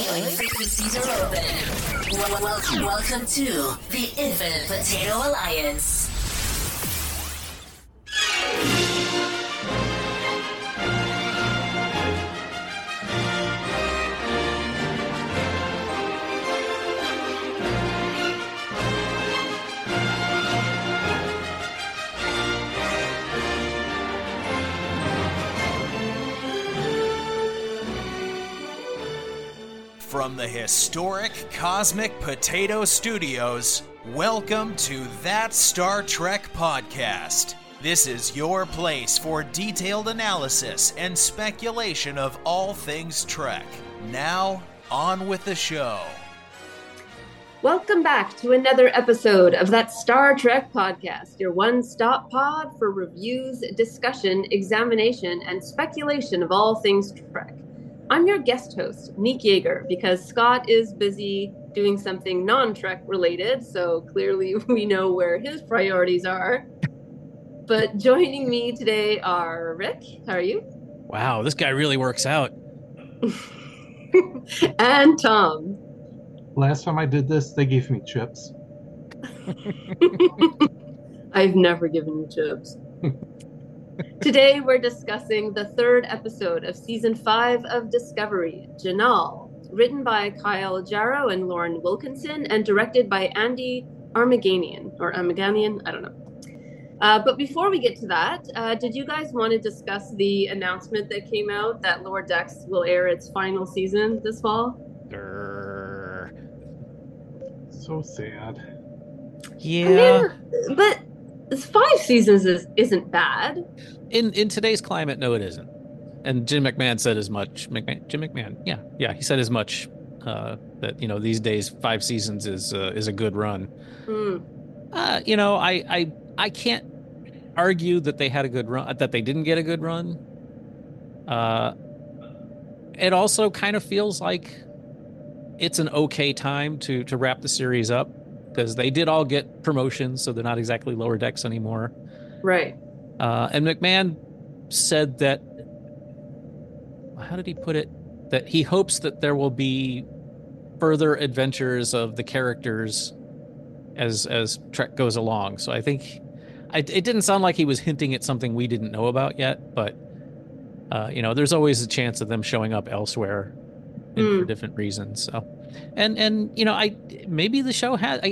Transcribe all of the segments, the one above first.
Join frequencies are open. Welcome to the Infinite Potato Alliance. From the historic Cosmic Potato Studios, welcome to That Star Trek Podcast. This is your place for detailed analysis and speculation of all things Trek. Now, on with the show. Welcome back to another episode of That Star Trek Podcast, your one-stop pod for reviews, discussion, examination, and speculation of all things Trek. I'm your guest host, Nick Yeager, because Scott is busy doing something non-Trek related, so clearly we know where his priorities are. But joining me today are Rick. How are you? Wow, this guy really works out. And Tom. Last time I did this, they gave me chips. I've never given you chips. Today, we're discussing the third episode of Season 5 of Discovery, Janal, written by Kyle Jarrow and Lauren Wilkinson, and directed by Andy Armaganian, or Armaganian, I don't know. But before we get to that, did you guys want to discuss the announcement that came out that Lower Decks will air its final season this fall? So sad. Yeah. I mean, but 5 seasons isn't bad. In today's climate, no, it isn't. And Jim McMahon said as much. Jim McMahon, yeah, he said as much. That these days 5 seasons is a good run. I can't argue that they had a good run, that they didn't get a good run. It also kind of feels like it's an okay time to wrap the series up, because they did all get promotions, so they're not exactly Lower Decks anymore. Right. And McMahon said that, how did he put it? That he hopes that there will be further adventures of the characters as Trek goes along. So I think it didn't sound like he was hinting at something we didn't know about yet, but there's always a chance of them showing up elsewhere for different reasons. So, and I maybe the show has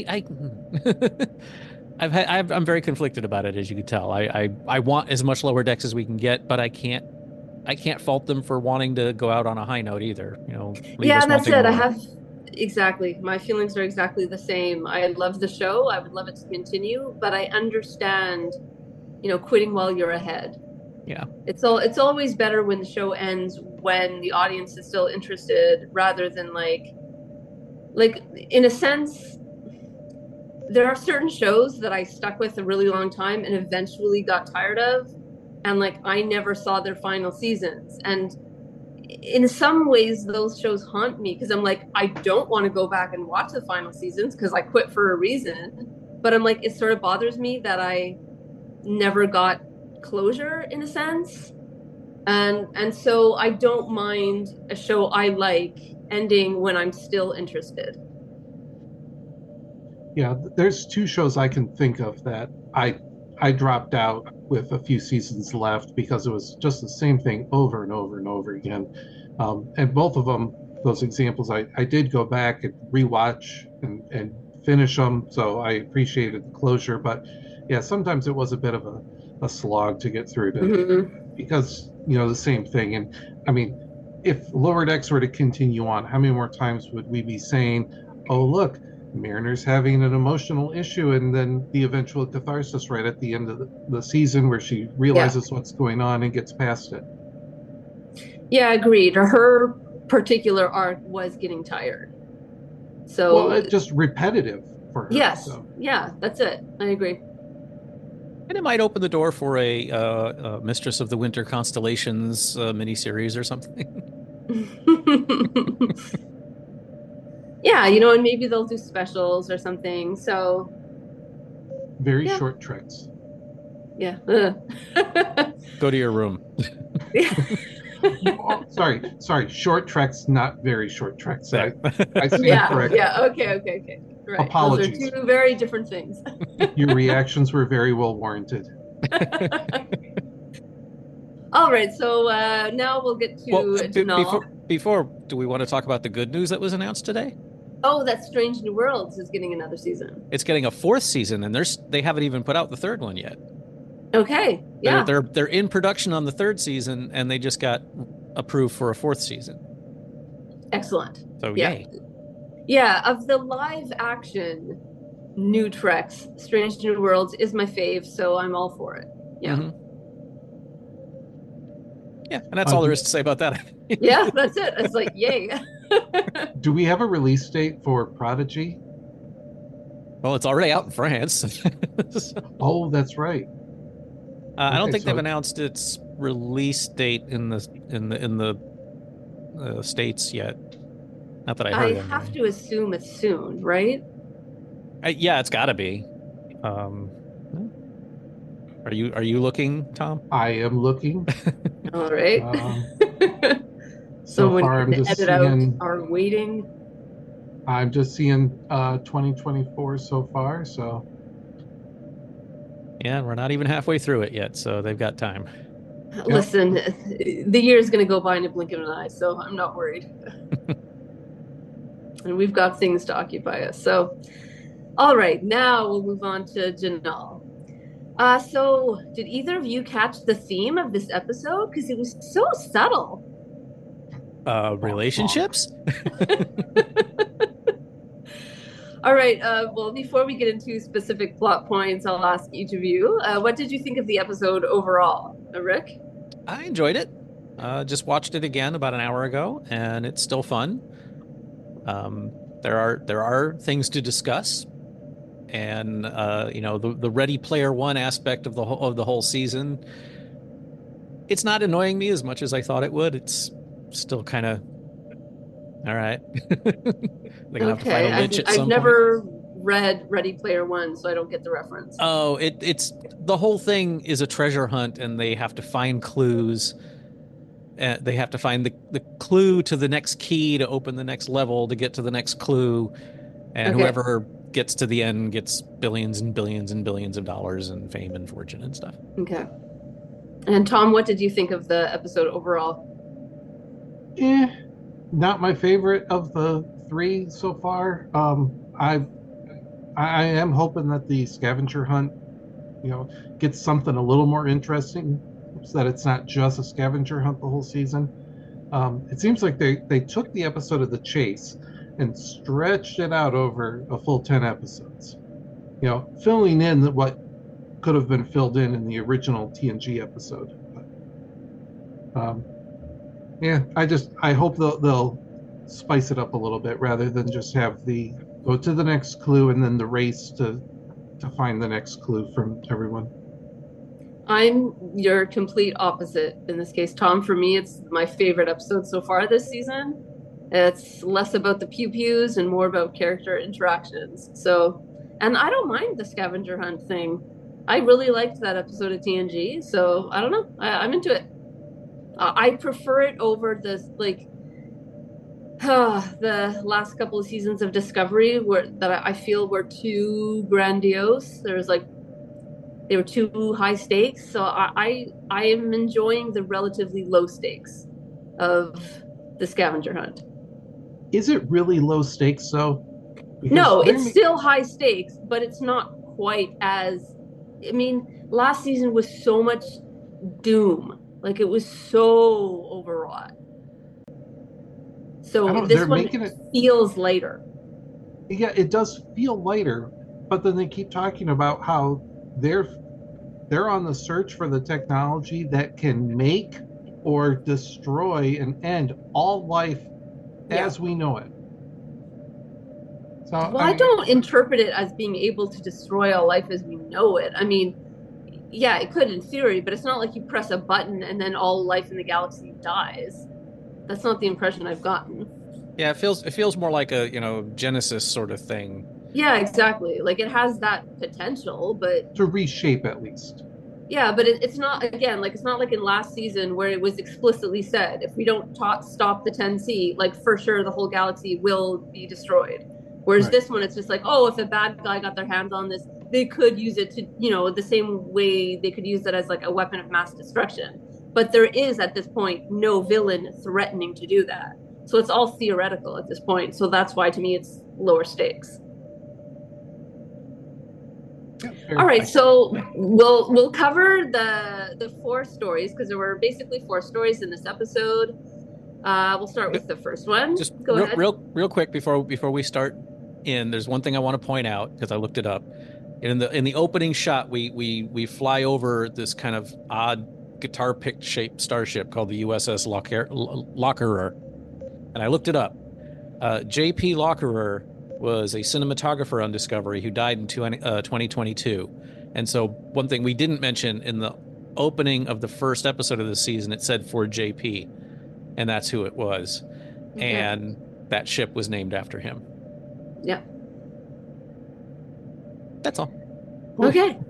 I'm very conflicted about it, as you can tell. I want as much Lower Decks as we can get, but I can't fault them for wanting to go out on a high note either. Yeah, that's it. Exactly. My feelings are exactly the same. I love the show. I would love it to continue, but I understand, quitting while you're ahead. Yeah. It's always better when the show ends when the audience is still interested, rather than like in a sense, there are certain shows that I stuck with a really long time and eventually got tired of, and I never saw their final seasons. And in some ways those shows haunt me, because I'm I don't want to go back and watch the final seasons because I quit for a reason. But I'm it sort of bothers me that I never got closure, in a sense. And so I don't mind a show I like ending when I'm still interested. Yeah, there's 2 shows I can think of that I dropped out with a few seasons left because it was just the same thing over and over and over again. And both of them, those examples, I did go back and rewatch and finish them, so I appreciated the closure. But yeah, sometimes it was a bit of a slog to get through because the same thing. And I mean, if Lower Decks were to continue on, how many more times would we be saying, oh look, Mariner's having an emotional issue, and then the eventual catharsis right at the end of the season where she realizes what's going on and gets past it? Yeah, agreed. Her particular arc was getting tired. So it's just repetitive for her. Yes. So. Yeah, that's it. I agree. And it might open the door for a Mistress of the Winter Constellations miniseries or something. Yeah, and maybe they'll do specials or something. So very short treks. Yeah. Go to your room. Sorry. Short treks, not very short treks. I stand Yeah, corrected. yeah. Okay. Right. Apologies. Those are two very different things. Your reactions were very well warranted. All right, so now we'll get to Janelle. Before, do we want to talk about the good news that was announced today? Oh, that Strange New Worlds is getting another season. It's getting a 4th season, and they haven't even put out the 3rd one yet. Okay, yeah. They're in production on the 3rd season, and they just got approved for a 4th season. Excellent. So yeah. Yay. Yeah, of the live action new Treks, Strange New Worlds is my fave, so I'm all for it. Yeah. Mm-hmm. Yeah, and that's all there is to say about that. Yeah, that's it. It's like, yay. Do we have a release date for Prodigy? Well, it's already out in France. Oh, that's right. I don't think they've announced its release date in the States yet. Not that I heard. I have to assume it's soon, right? Yeah, it's got to be. Are you looking, Tom? I am looking. All right. So when far, I'm just seeing. Are waiting. I'm just seeing 2024 so far. So. Yeah, we're not even halfway through it yet, so they've got time. Listen, the year is going to go by in a blink of an eye, so I'm not worried. And we've got things to occupy us. So, all right, now we'll move on to Janelle. So, did either of you catch the theme of this episode? Because it was so subtle. Relationships? All right. Well, before we get into specific plot points, I'll ask each of you, what did you think of the episode overall? Rick? I enjoyed it. Just watched it again about an hour ago, and it's still fun. There are things to discuss, and the Ready Player One aspect of the whole season. It's not annoying me as much as I thought it would. It's still kind of all right. They're gonna have to find a witch at some point. I've never read Ready Player One, so I don't get the reference. Oh, it's the whole thing is a treasure hunt, and they have to find clues. They have to find the clue to the next key to open the next level to get to the next clue, and whoever gets to the end gets billions and billions and billions of dollars and fame and fortune and stuff. Okay. And Tom, what did you think of the episode overall? Not my favorite of the 3 so far. I am hoping that the scavenger hunt, gets something a little more interesting, so that it's not just a scavenger hunt the whole season. It seems like they took the episode of The Chase and stretched it out over a full 10 episodes. Filling in what could have been filled in the original TNG episode. But, I hope they'll spice it up a little bit rather than just have the go to the next clue and then the race to find the next clue from everyone. I'm your complete opposite in this case, Tom. For me, it's my favorite episode so far this season. It's less about the pew-pews and more about character interactions. So, and I don't mind the scavenger hunt thing. I really liked that episode of TNG. So I don't know. I'm into it. I prefer it over the last couple of seasons of Discovery that I feel were too grandiose. They were too high stakes. So I am enjoying the relatively low stakes of the scavenger hunt. Is it really low stakes though? No, it's still high stakes, but it's not quite as. I mean, last season was so much doom. It was so overwrought. So this one feels lighter. Yeah, it does feel lighter, but then they keep talking about how they're on the search for the technology that can make or destroy and end all life as we know it. So I don't interpret it as being able to destroy all life as we know it. I mean, yeah, it could in theory, but it's not like you press a button and then all life in the galaxy dies. That's not the impression I've gotten. Yeah, it feels more like a, Genesis sort of thing. Yeah, exactly. It has that potential, but to reshape at least. Yeah, but it's not, again, like it's not like in last season where it was explicitly said if we don't stop the 10C, like for sure the whole galaxy will be destroyed. Whereas Right. this one, it's just like, oh, if a bad guy got their hands on this, they could use it to, the same way they could use it as like a weapon of mass destruction. But there is at this point no villain threatening to do that. So it's all theoretical at this point. So that's why to me it's lower stakes. All right, so we'll cover the 4 stories because there were basically 4 stories in this episode. We'll start with the first one. Just go ahead. Real quick before we start in, there's one thing I want to point out because I looked it up. In the opening shot, we fly over this kind of odd guitar pick shaped starship called the USS Lockerer, and I looked it up. J.P. Lockerer was a cinematographer on Discovery who died in 2022. And so one thing we didn't mention in the opening of the first episode of the season, it said for JP, and that's who it was. Okay. And that ship was named after him. Yeah. That's all. Okay.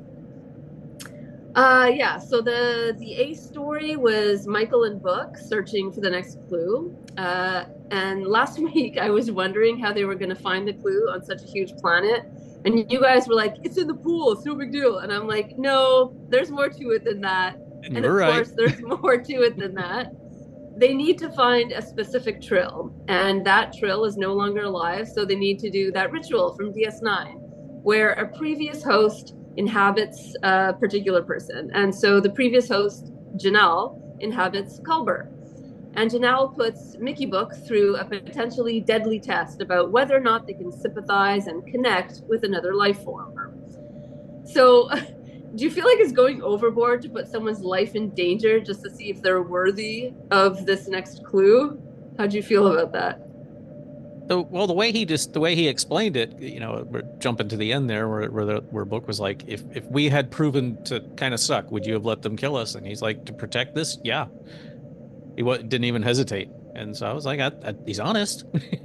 Yeah, so the A story was Michael and Book searching for the next clue. And last week I was wondering how they were going to find the clue on such a huge planet. And you guys were like, it's in the pool, it's no big deal. And I'm like, no, there's more to it than that. And of course, there's more to it than that. They need to find a specific Trill, and that Trill is no longer alive. So they need to do that ritual from DS9, where a previous host inhabits a particular person. And so the previous host, Janelle, inhabits Culber. And Janelle puts Mickey Book through a potentially deadly test about whether or not they can sympathize and connect with another life form. So do you feel like it's going overboard to put someone's life in danger just to see if they're worthy of this next clue? How'd you feel about that? Well, the way he explained it, we're jumping to the end there where Book was like, if we had proven to kind of suck, would you have let them kill us? And he's like, to protect this? Yeah. He didn't even hesitate. And so I was like, he's honest.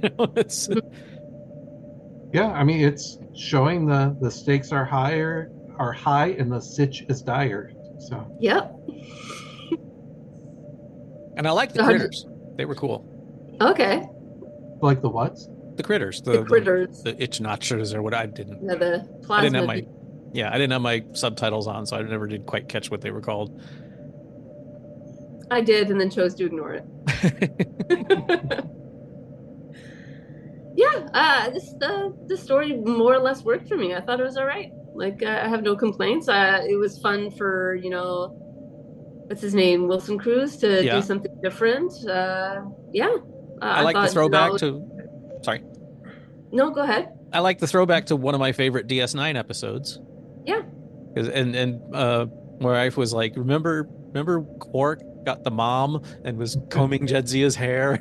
Yeah, I mean, it's showing the stakes are high and the sitch is dire. So yep. And I like the critters. They were cool. Okay. Like the what? The critters. The critters. The itch-notchers or what I didn't. Yeah, the plasma. I didn't have my subtitles on, so I never did quite catch what they were called. I did, and then chose to ignore it. Yeah, the story more or less worked for me. I thought it was all right. Like, I have no complaints. It was fun for, what's his name, Wilson Cruz, to do something different. I like the throwback to... Sorry. No, go ahead. I like the throwback to one of my favorite DS9 episodes. Yeah. And my wife was like, remember Quark got the mom and was combing Jadzia's hair?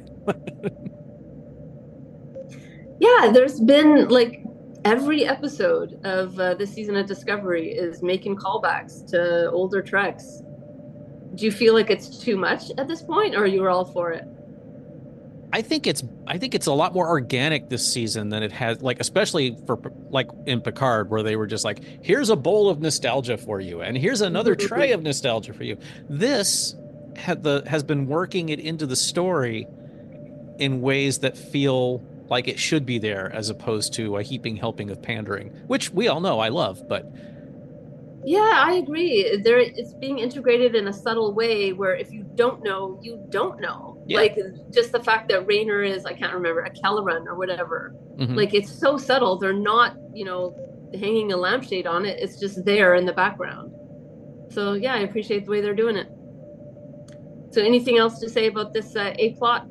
Yeah, there's been like every episode of this season of Discovery is making callbacks to older Treks. Do you feel like it's too much at this point, or you were all for it? I think it's a lot more organic this season than it has, like, especially for like in Picard, where they were just like, here's a bowl of nostalgia for you, and here's another tray of nostalgia for you. This has been working it into the story in ways that feel like it should be there, as opposed to a heaping helping of pandering, which we all know I love, but. Yeah, I agree. It's being integrated in a subtle way where if you don't know, you don't know. Yeah. Like, just the fact that Raynor is, I can't remember, a Kelleran or whatever. Mm-hmm. Like, it's so subtle. They're not, hanging a lampshade on it. It's just there in the background. So, yeah, I appreciate the way they're doing it. So anything else to say about this A plot?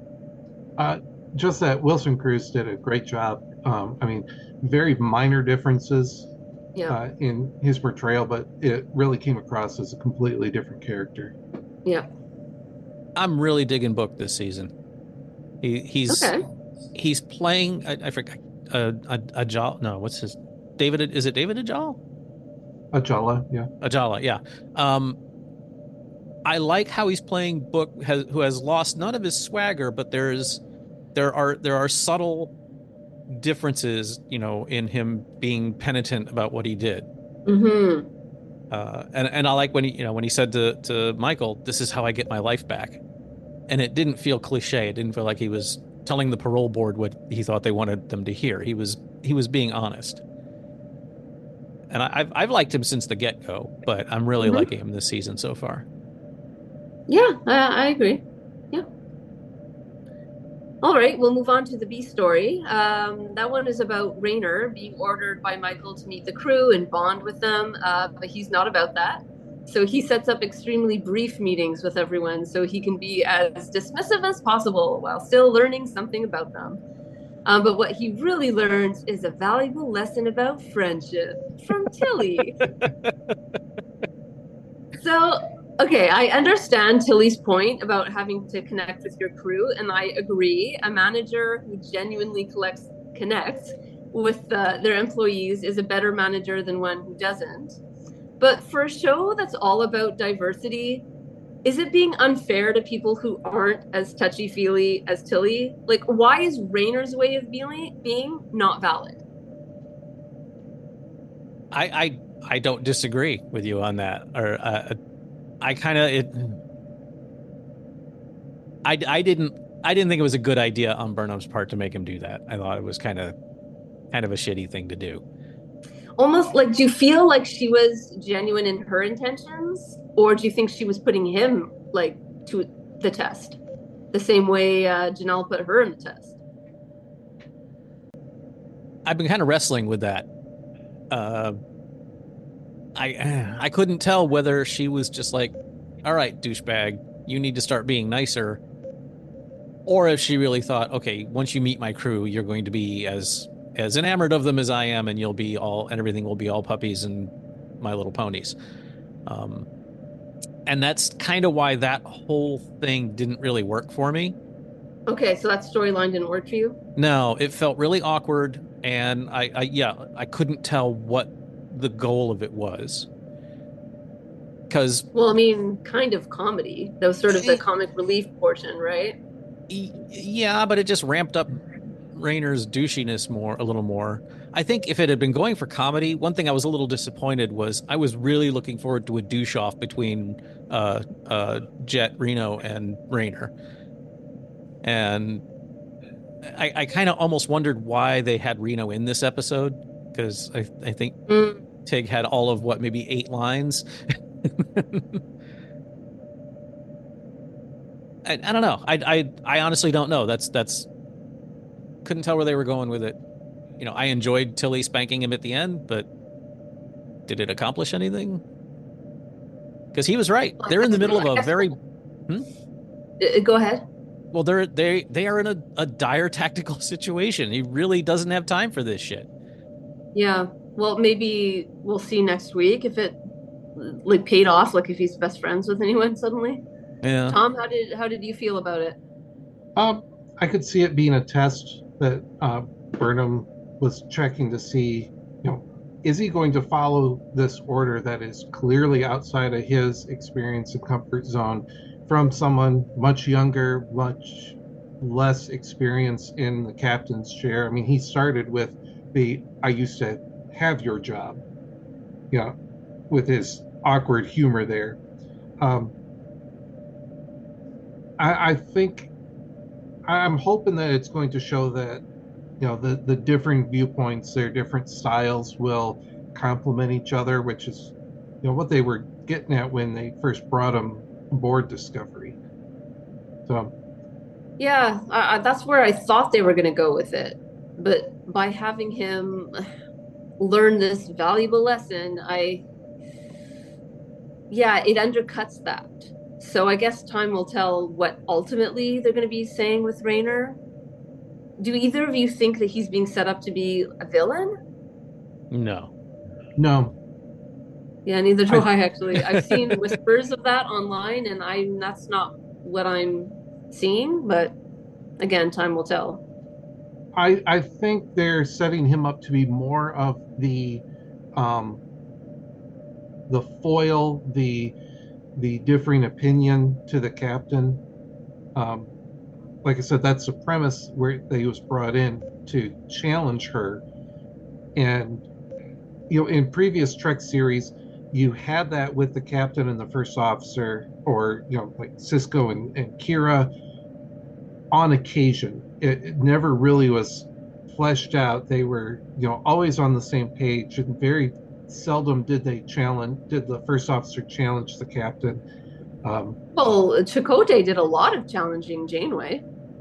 Just that Wilson Cruz did a great job. I mean, very minor differences. Yeah. In his portrayal, but it really came across as a completely different character. Yeah. I'm really digging Book this season. He's playing, I forgot, Ajala. No, what's his? David? Is it David Ajala? Ajala, yeah. Ajala, yeah. I like how he's playing Book, who has lost none of his swagger, but there are subtle differences, in him being penitent about what he did. Mm-hmm. And I like when he said to Michael, "This is how I get my life back," and it didn't feel cliche. It didn't feel like he was telling the parole board what he thought they wanted them to hear. He was being honest. And I've liked him since the get-go, but I'm really liking him this season so far. Yeah, I agree. Yeah. All right, we'll move on to the B story. That one is about Rayner being ordered by Michael to meet the crew and bond with them, but he's not about that. So he sets up extremely brief meetings with everyone so he can be as dismissive as possible while still learning something about them. But what he really learns is a valuable lesson about friendship from Tilly. So, okay, I understand Tilly's point about having to connect with your crew, and I agree. A manager who genuinely connects with their employees is a better manager than one who doesn't. But for a show that's all about diversity, is it being unfair to people who aren't as touchy-feely as Tilly? Like, why is Rayner's way of being not valid? I don't disagree with you on that. Or I didn't think it was a good idea on Burnham's part to make him do that. I thought it was kind of a shitty thing to do. Almost like, do you feel like she was genuine in her intentions, or do you think she was putting him like to the test, the same way Janelle put her in the test? I've been kind of wrestling with that. I couldn't tell whether she was just like, all right, douchebag, you need to start being nicer, or if she really thought, okay, once you meet my crew, you're going to be as enamored of them as I am, and everything will be all puppies and My Little Ponies. And that's kind of why that whole thing didn't really work for me. Okay, so that storyline didn't work for you? No, it felt really awkward, and I couldn't tell what the goal of it was. Because, well, I mean, kind of comedy. That was sort of the comic relief portion, right? Yeah, but it just ramped up Rayner's douchiness a little more. I think if it had been going for comedy, one thing I was a little disappointed was I was really looking forward to a douche off between Jet, Reno, and Rayner. And I kind of almost wondered why they had Reno in this episode, because I think Tig had all of maybe 8 lines. I don't know. I honestly don't know. That's couldn't tell where they were going with it. I enjoyed Tilly spanking him at the end, but did it accomplish anything? Because he was right. They're in the middle of a very. Go ahead. Well, they are in a dire tactical situation. He really doesn't have time for this shit. Yeah. Well, maybe we'll see next week if it like paid off. Like if he's best friends with anyone suddenly. Yeah. Tom, how did you feel about it? I could see it being a test that Burnham was checking to see, is he going to follow this order that is clearly outside of his experience and comfort zone from someone much younger, much less experience in the captain's chair? I mean, he started with I used to have your job, with his awkward humor there. I think I'm hoping that it's going to show that, the different viewpoints, their different styles will complement each other, which is, what they were getting at when they first brought him aboard Discovery. So, yeah, that's where I thought they were going to go with it. But by having him learn this valuable lesson, it undercuts that. So I guess time will tell what ultimately they're going to be saying with Rayner. Do either of you think that he's being set up to be a villain? No. Yeah, neither do I actually. I've seen whispers of that online, and that's not what I'm seeing. But again, time will tell. I think they're setting him up to be more of the foil, the differing opinion to the captain. Like I said, that's the premise where he was brought in to challenge her. And in previous Trek series, you had that with the captain and the first officer, or like Sisko and Kira on occasion. It never really was fleshed out. They were always on the same page, and very seldom did the first officer challenge the captain. Well, Chakotay did a lot of challenging Janeway.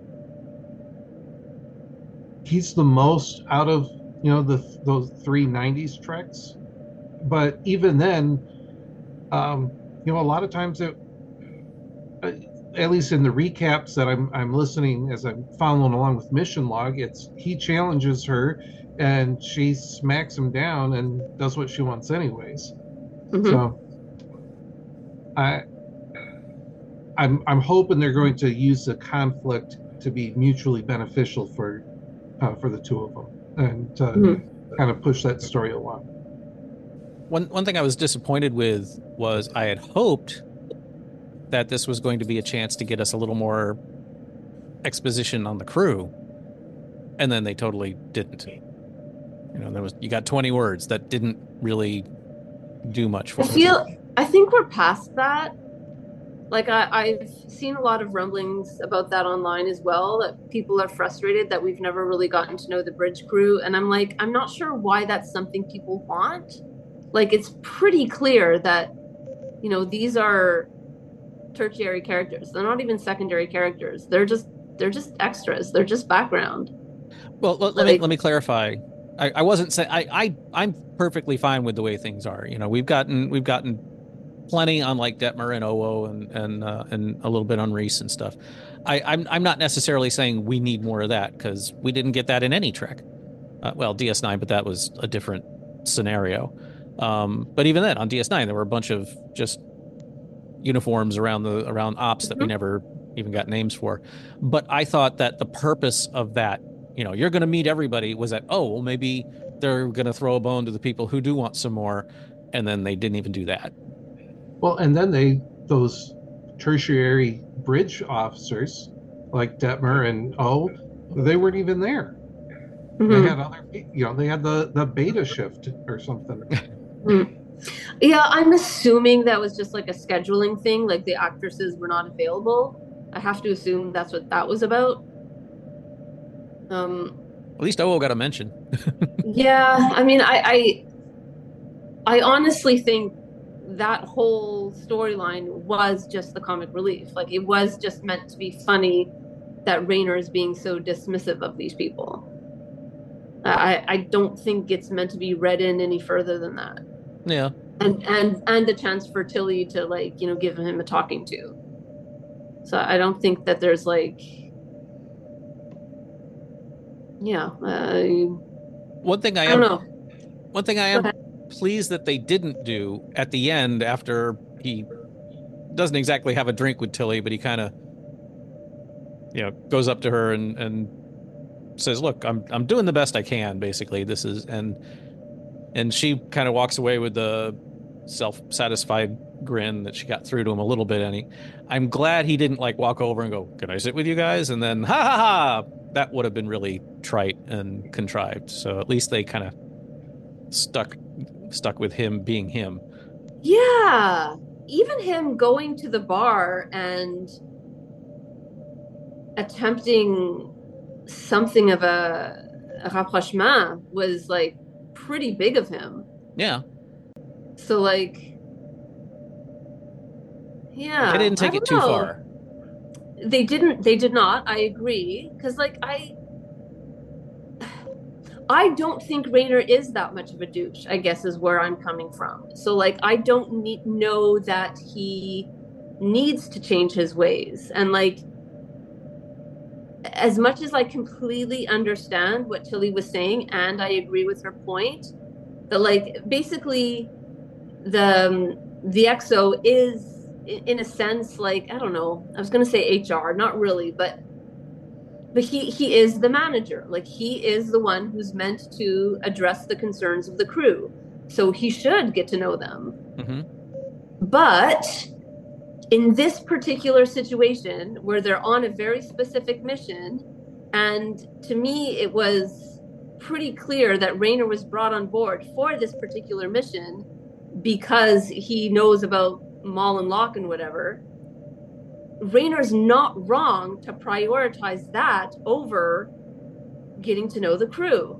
He's the most out of those three 90s treks, but even then, a lot of times at least in the recaps that I'm listening as I'm following along with Mission Log, it's he challenges her and she smacks him down and does what she wants anyways. Mm-hmm. So I'm hoping they're going to use the conflict to be mutually beneficial for the two of them, and kind of push that story along. One thing I was disappointed with was I had hoped that this was going to be a chance to get us a little more exposition on the crew, and then they totally didn't. You got 20 words that didn't really do much for me. I think we're past that. Like I've seen a lot of rumblings about that online as well, that people are frustrated that we've never really gotten to know the bridge crew, and I'm like, I'm not sure why that's something people want. Like, it's pretty clear that these are tertiary characters. They're not even secondary characters. They're just extras. They're just background. Well, let me clarify. I wasn't saying I'm perfectly fine with the way things are. We've gotten plenty on like Detmer and Owo and a little bit on Reese and stuff. I'm not necessarily saying we need more of that, because we didn't get that in any Trek. Well, DS9, but that was a different scenario. But even then, on DS9, there were a bunch of just uniforms around ops that we never even got names for. But I thought that the purpose of that, you're going to meet everybody, was that, maybe they're going to throw a bone to the people who do want some more, and then they didn't even do that. Well, and then those tertiary bridge officers like Detmer and they weren't even there. Mm-hmm. They had other, they had the beta shift or something. Yeah, I'm assuming that was just like a scheduling thing, like the actresses were not available. I have to assume that's what that was about. At least Owo got a mention. Yeah, I mean, I honestly think that whole storyline was just the comic relief. Like, it was just meant to be funny that Rayner is being so dismissive of these people. I don't think it's meant to be read in any further than that. Yeah. And the chance for Tilly to give him a talking to. So I don't think that there's one thing I am pleased that they didn't do at the end, after he doesn't exactly have a drink with Tilly, but he kind of goes up to her and says, look, I'm doing the best I can, basically. This is, and she kind of walks away with the self-satisfied grin that she got through to him a little bit. And I'm glad he didn't walk over and go, can I sit with you guys? And then, ha ha ha, that would have been really trite and contrived. So at least they kind of stuck with him being him. Yeah. Even him going to the bar and attempting something of a rapprochement was pretty big of him. Yeah. So yeah, they didn't take it too far. They did not. I agree, because I don't think Rayner is that much of a douche, I guess, is where I'm coming from. So I don't know that he needs to change his ways. And as much as I completely understand what Tilly was saying, and I agree with her point, that basically the XO is, in a sense, I don't know, I was going to say HR, not really, but he is the manager. He is the one who's meant to address the concerns of the crew. So he should get to know them. Mm-hmm. But in this particular situation, where they're on a very specific mission, and to me, it was pretty clear that Rayner was brought on board for this particular mission because he knows about Maul and Locke and whatever, Raynor's not wrong to prioritize that over getting to know the crew.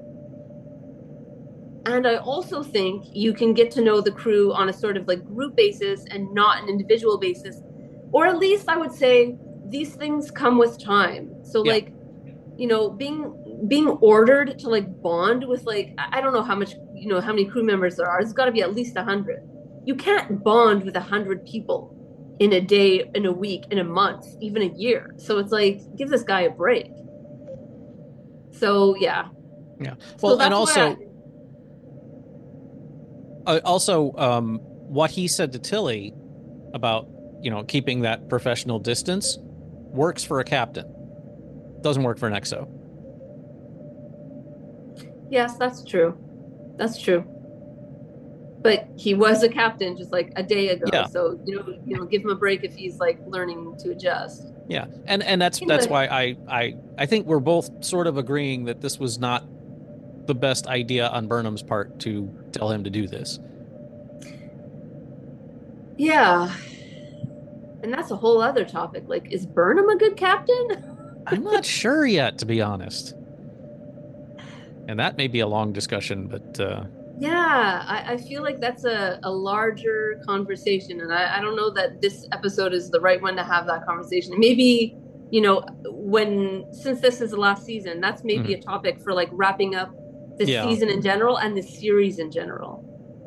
And I also think you can get to know the crew on a sort of like group basis and not an individual basis. Or at least I would say these things come with time. So like, you know, being ordered to like bond with like, I don't know how much, you know, how many crew members there are. It's got to be at least 100. You can't bond with 100 people in a day, in a week, in a month, even a year. So it's like, give this guy a break. So yeah. Yeah. Well, so and also, what he said to Tilly about, you know, keeping that professional distance works for a captain. Doesn't work for an XO. Yes, that's true. That's true. But he was a captain just like a day ago. Yeah. So, you know, give him a break if he's like learning to adjust. Yeah. And that's why I think we're both sort of agreeing that this was not the best idea on Burnham's part to tell him to do this. Yeah. And that's a whole other topic. Like, is Burnham a good captain? I'm not sure yet, to be honest. And that may be a long discussion, but yeah, I feel like that's a larger conversation. And I don't know that this episode is the right one to have that conversation. Maybe, you know, since this is the last season, that's maybe a topic for like wrapping up the season in general and the series in general.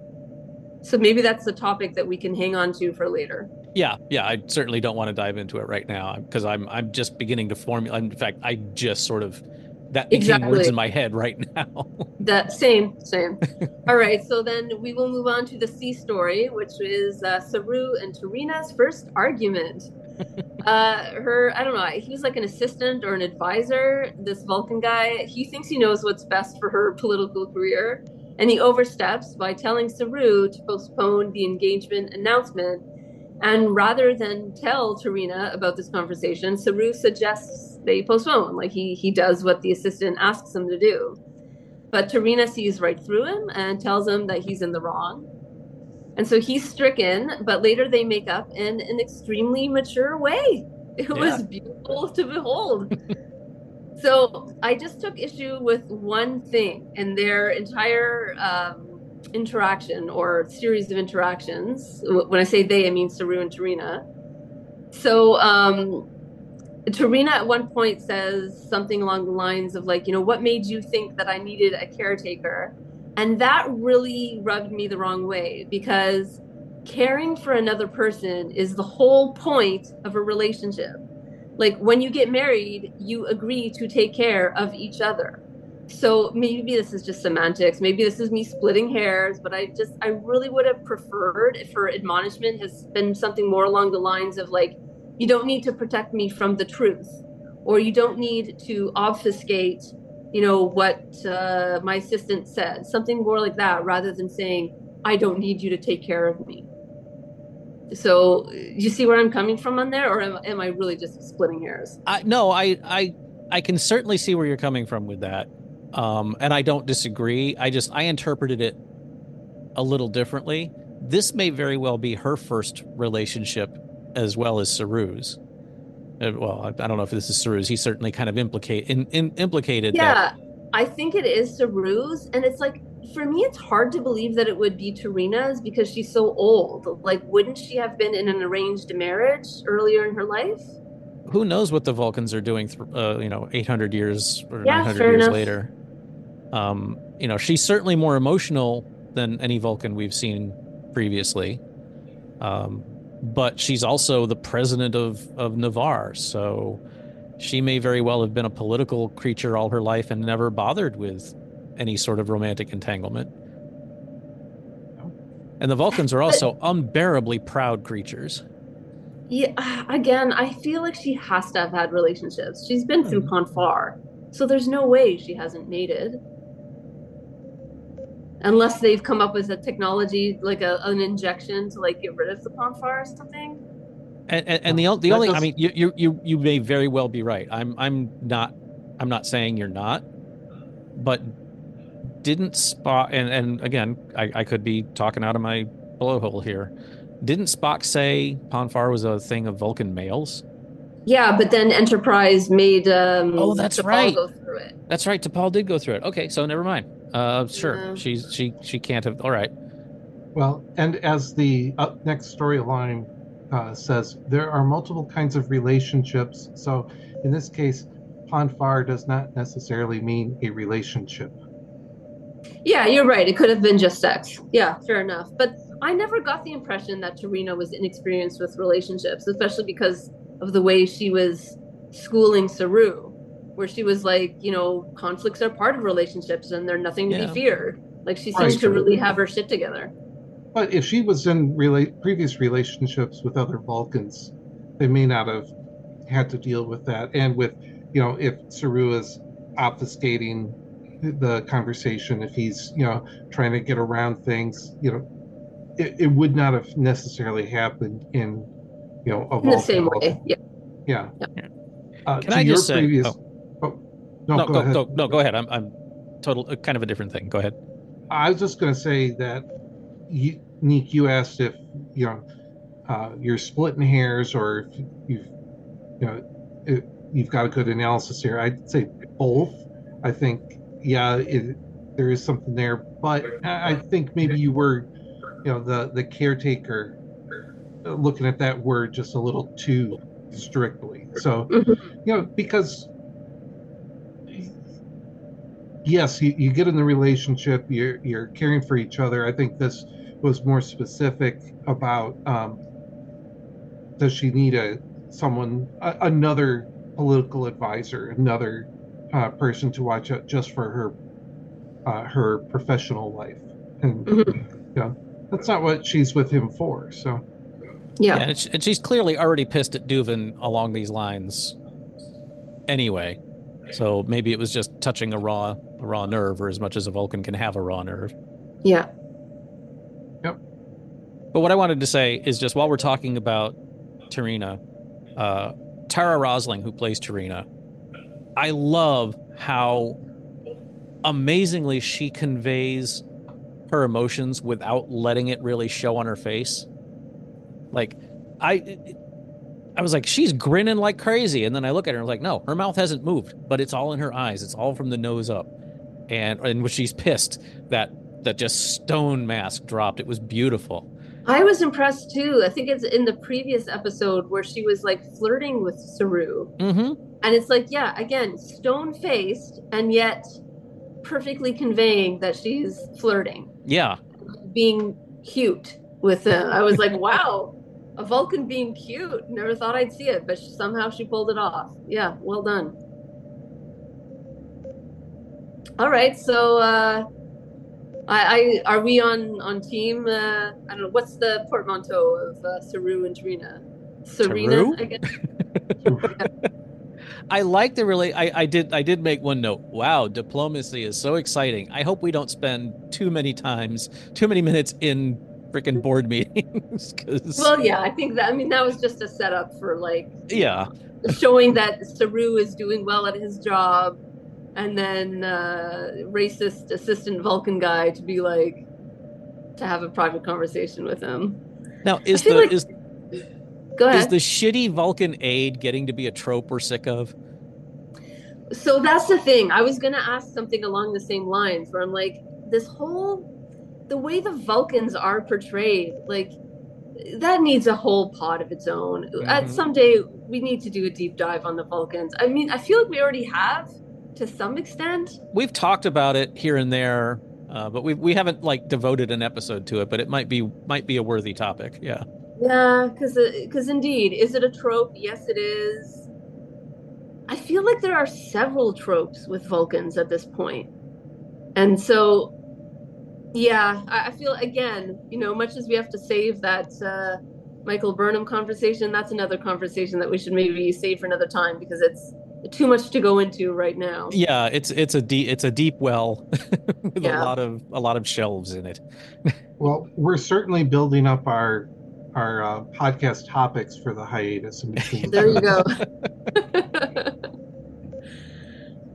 So maybe that's the topic that we can hang on to for later. Yeah, I certainly don't want to dive into it right now because I'm just beginning to formulate. In fact, I just sort of that became words in my head right now. That same. All right, so then we will move on to the C story, which is Saru and Tarina's first argument. I don't know, he was like an assistant or an advisor, this Vulcan guy. He thinks he knows what's best for her political career, and he oversteps by telling Saru to postpone the engagement announcement. And rather than tell Tarina about this conversation, Saru suggests they postpone. Like he does what the assistant asks him to do. But Tarina sees right through him and tells him that he's in the wrong. And so he's stricken, but later they make up in an extremely mature way. It was beautiful to behold. So I just took issue with one thing in their entire interaction or series of interactions. When I say they, I mean Saru and Tarina. So Tarina at one point says something along the lines of like, you know, what made you think that I needed a caretaker? And that really rubbed me the wrong way, because caring for another person is the whole point of a relationship. Like when you get married, you agree to take care of each other. So maybe this is just semantics. Maybe this is me splitting hairs, but I really would have preferred if her admonishment has been something more along the lines of like, you don't need to protect me from the truth, or you don't need to obfuscate, you know, what my assistant said, something more like that, rather than saying, I don't need you to take care of me. So you see where I'm coming from on there, or am I really just splitting hairs? No, I can certainly see where you're coming from with that. And I don't disagree. I interpreted it a little differently. This may very well be her first relationship as well as Saru's. Well, I don't know if this is Saru's. He certainly kind of implicated that. Yeah, I think it is Saru's. And it's like, for me, it's hard to believe that it would be Tarina's because she's so old. Like, wouldn't she have been in an arranged marriage earlier in her life? Who knows what the Vulcans are doing, 800 years or 900 years enough. later. She's certainly more emotional than any Vulcan we've seen previously. But she's also the president of Navarre, so she may very well have been a political creature all her life and never bothered with any sort of romantic entanglement. And the Vulcans are also unbearably proud creatures. Yeah, again, I feel like she has to have had relationships. She's been through Ponfar, so there's no way she hasn't mated. Unless they've come up with a technology, like an injection to like get rid of the Ponfar or something. And the only, I mean, you may very well be right. I'm not saying you're not, but didn't Spock, and again, I could be talking out of my blowhole here. Didn't Spock say Ponfar was a thing of Vulcan males? Yeah, but then Enterprise made Oh, that's T'Pol right. go through it. That's right. T'Pol did go through it. Okay, so never mind. Sure. Yeah. She can't have. All right. Well, and as the next storyline says, there are multiple kinds of relationships. So in this case, Ponfar does not necessarily mean a relationship. Yeah, you're right. It could have been just sex. Yeah, fair enough. But I never got the impression that T'Rina was inexperienced with relationships, especially because of the way she was schooling Saru, where she was like, conflicts are part of relationships and they're nothing to be feared. Like she seems to really have her shit together. But if she was in previous relationships with other Vulcans, they may not have had to deal with that. And with, if Saru is obfuscating the conversation, if he's, trying to get around things, it would not have necessarily happened in, a Vulcan. In the same way. Yeah. Can I just say? Previous... No, go ahead. I'm kind of a different thing. Go ahead. I was just going to say that, Nick, you asked if you're splitting hairs or if you've got a good analysis here. I'd say both. I think there is something there, but I think maybe you were the caretaker looking at that word just a little too strictly. So because yes, you get in the relationship, you're caring for each other. I think this was more specific about does she need another political advisor, another person to watch out just for her professional life, and that's not what she's with him for. So and she's clearly already pissed at Duvin along these lines anyway. So maybe it was just touching a raw nerve, or as much as a Vulcan can have a raw nerve. Yeah. Yep. But what I wanted to say is just while we're talking about T'Rina, Tara Rosling, who plays T'Rina, I love how amazingly she conveys her emotions without letting it really show on her face. Like, I was like, she's grinning like crazy. And then I look at her and I'm like, no, her mouth hasn't moved, but it's all in her eyes. It's all from the nose up. And when she's pissed, that just stone mask dropped. It was beautiful. I was impressed too. I think it's in the previous episode where she was like flirting with Saru. Mm-hmm. And it's like, again, stone faced and yet perfectly conveying that she's flirting. Yeah. Being cute with him. I was like, wow, a Vulcan being cute. Never thought I'd see it, but somehow she pulled it off. Yeah, well done. All right, so are we on team? I don't know, what's the portmanteau of Saru and T'Rina? Serena, I guess. I like I did make one note. Wow, diplomacy is so exciting. I hope we don't spend too many minutes in freaking board meetings. Well, yeah, I think that was just a setup for showing that Saru is doing well at his job, and then racist assistant Vulcan guy to have a private conversation with him. Now, Go ahead. Is the shitty Vulcan aide getting to be a trope we're sick of? So that's the thing. I was going to ask something along the same lines where I'm like, the way the Vulcans are portrayed, like, that needs a whole pod of its own. Mm-hmm. Someday we need to do a deep dive on the Vulcans. I mean, I feel like we already have to some extent. We've talked about it here and there, but we haven't devoted an episode to it, but it might be a worthy topic. Yeah. Yeah, because indeed, is it a trope? Yes, it is. I feel like there are several tropes with Vulcans at this point. And so, yeah, I feel, again, much as we have to save that Michael Burnham conversation, that's another conversation that we should maybe save for another time because it's too much to go into right now. Yeah, it's a deep well with a lot of shelves in it. Well, we're certainly building up our podcast topics for the hiatus in between. There you go.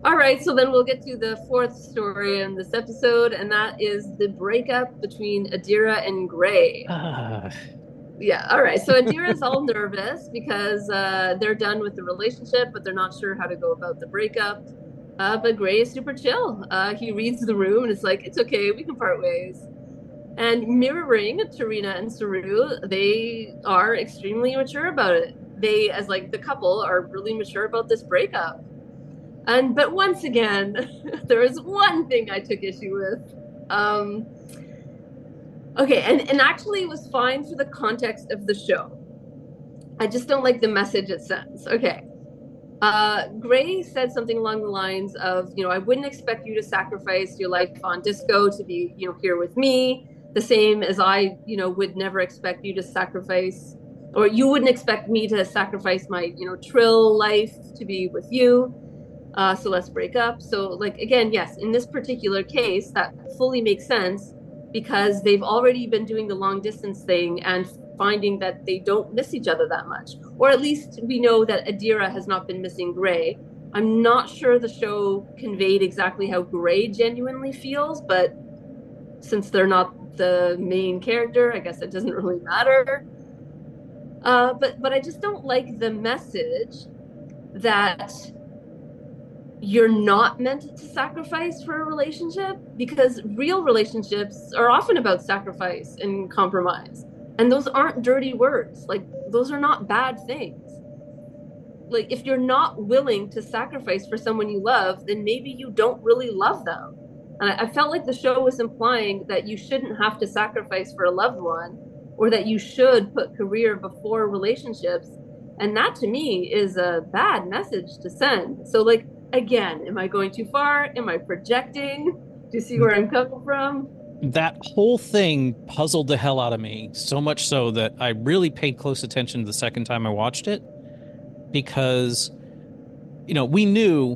All right, so then we'll get to the fourth story in this episode, and that is the breakup between Adira and Gray. Yeah, all right. So Adira's all nervous because they're done with the relationship, but they're not sure how to go about the breakup. But Gray is super chill. He reads the room and it's like, it's okay, we can part ways. And mirroring Tarina and Saru, they are extremely mature about it. They, as like the couple, are really mature about this breakup. But once again, there is one thing I took issue with. Okay, and actually it was fine for the context of the show. I just don't like the message it sends. Okay. Gray said something along the lines of, I wouldn't expect you to sacrifice your life on disco to be, here with me, the same as I, would never expect you to sacrifice, or you wouldn't expect me to sacrifice my, trill life to be with you. So let's break up. So like, again, yes, in this particular case, that fully makes sense because they've already been doing the long distance thing and finding that they don't miss each other that much. Or at least we know that Adira has not been missing Gray. I'm not sure the show conveyed exactly how Gray genuinely feels, but since they're not the main character, I guess it doesn't really matter. But I just don't like the message that you're not meant to sacrifice for a relationship, because real relationships are often about sacrifice and compromise. And those aren't dirty words. Like, those are not bad things. Like, if you're not willing to sacrifice for someone you love, then maybe you don't really love them. And I felt like the show was implying that you shouldn't have to sacrifice for a loved one, or that you should put career before relationships. And that to me is a bad message to send. So like, again, am I going too far? Am I projecting? Do you see where I'm coming from? That whole thing puzzled the hell out of me, so much so that I really paid close attention the second time I watched it, because, we knew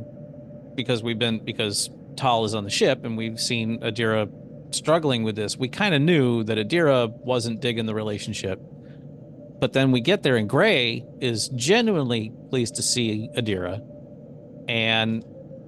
because Tal is on the ship and we've seen Adira struggling with this. We kind of knew that Adira wasn't digging the relationship. But then we get there and Gray is genuinely pleased to see Adira. And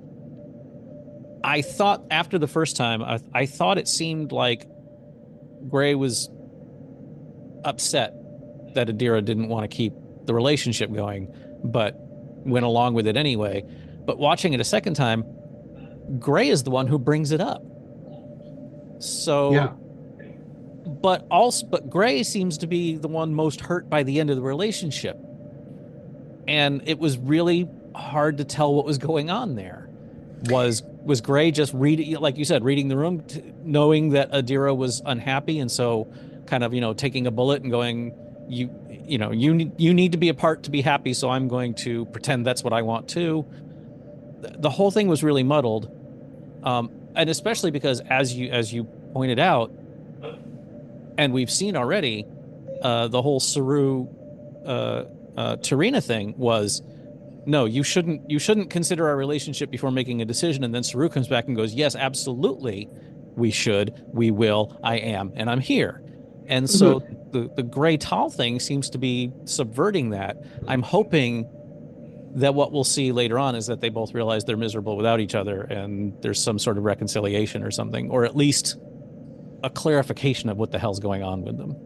I thought after the first time, I thought it seemed like Gray was upset that Adira didn't want to keep the relationship going, but went along with it anyway. But watching it a second time, Gray is the one who brings it up. So, yeah. But Gray seems to be the one most hurt by the end of the relationship. And it was really hard to tell what was going on there. Was Gray just reading, like you said, reading the room, knowing that Adira was unhappy, and so kind of, taking a bullet and going, you need to be apart to be happy, so I'm going to pretend that's what I want too. The whole thing was really muddled, and especially because as you pointed out, and we've seen already, the whole Saru Tarina thing was, no, you shouldn't consider our relationship before making a decision. And then Saru comes back and goes, yes, absolutely, we should, we will, I am, and I'm here. And so the Gray Tal thing seems to be subverting that. I'm hoping that what we'll see later on is that they both realize they're miserable without each other and there's some sort of reconciliation or something, or at least a clarification of what the hell's going on with them.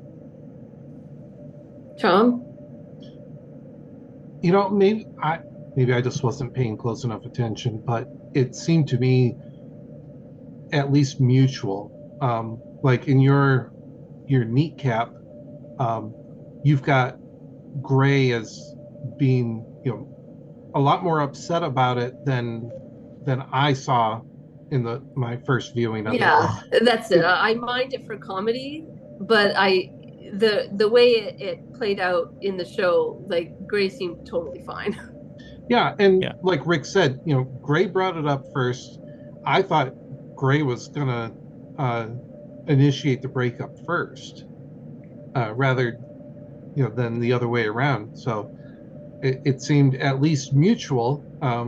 Tom? Maybe I just wasn't paying close enough attention, but it seemed to me at least mutual. Like in your kneecap, you've got Gray as being, a lot more upset about it than I saw in my first viewing of it. Yeah, that's it. I mind it for comedy, but the way it played out in the show, like Gray seemed totally fine. Yeah, and like Rick said, Gray brought it up first. I thought Gray was gonna initiate the breakup first, rather, than the other way around. So it seemed at least mutual.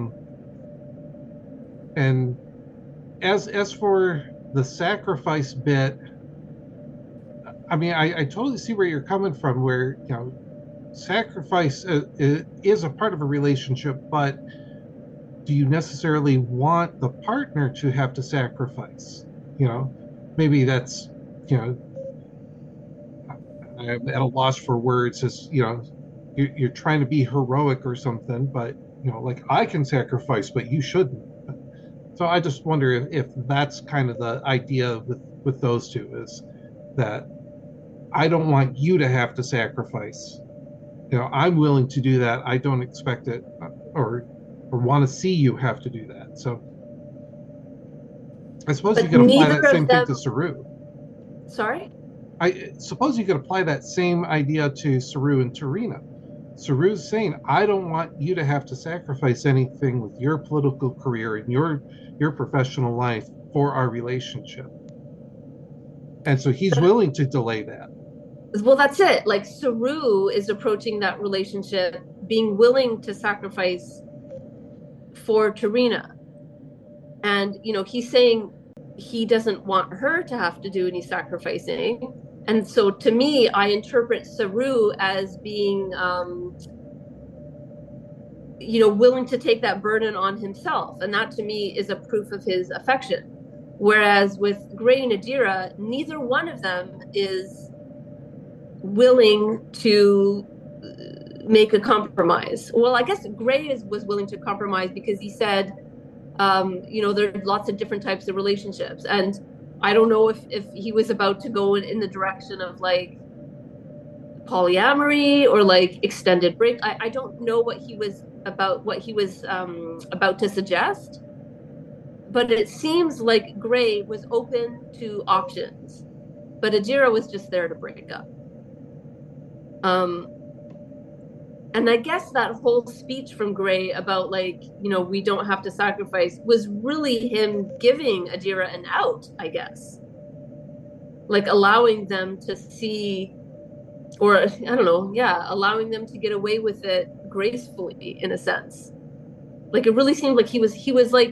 And as for the sacrifice bit, I mean, I totally see where you're coming from, where, sacrifice is a part of a relationship, but do you necessarily want the partner to have to sacrifice? Maybe that's, I'm at a loss for words. As you're trying to be heroic or something, but like, I can sacrifice, but you shouldn't. So I just wonder if that's kind of the idea with those two, is that I don't want you to have to sacrifice. I'm willing to do that. I don't expect it or want to see you have to do that. So I suppose But you could apply neither that same of thing them. to Saru. Sorry. I suppose you could apply that same idea to Saru and Tarina. Saru's saying, I don't want you to have to sacrifice anything with your political career and your professional life for our relationship. And so he's willing to delay that. Well, that's it. Like, Saru is approaching that relationship being willing to sacrifice for Tarina. And, he's saying he doesn't want her to have to do any sacrificing. And so to me, I interpret Saru as being, willing to take that burden on himself. And that to me is a proof of his affection. Whereas with Gray and Adira, neither one of them is willing to make a compromise. Well, I guess Gray was willing to compromise because he said, there are lots of different types of relationships. And I don't know if he was about to go in the direction of like polyamory or like extended break. I don't know what he was about to suggest, but it seems like Gray was open to options, but Adira was just there to break up. And I guess that whole speech from Gray about like, we don't have to sacrifice was really him giving Adira an out, I guess. Like allowing them to see, or I don't know, allowing them to get away with it gracefully in a sense. Like it really seemed like he was like,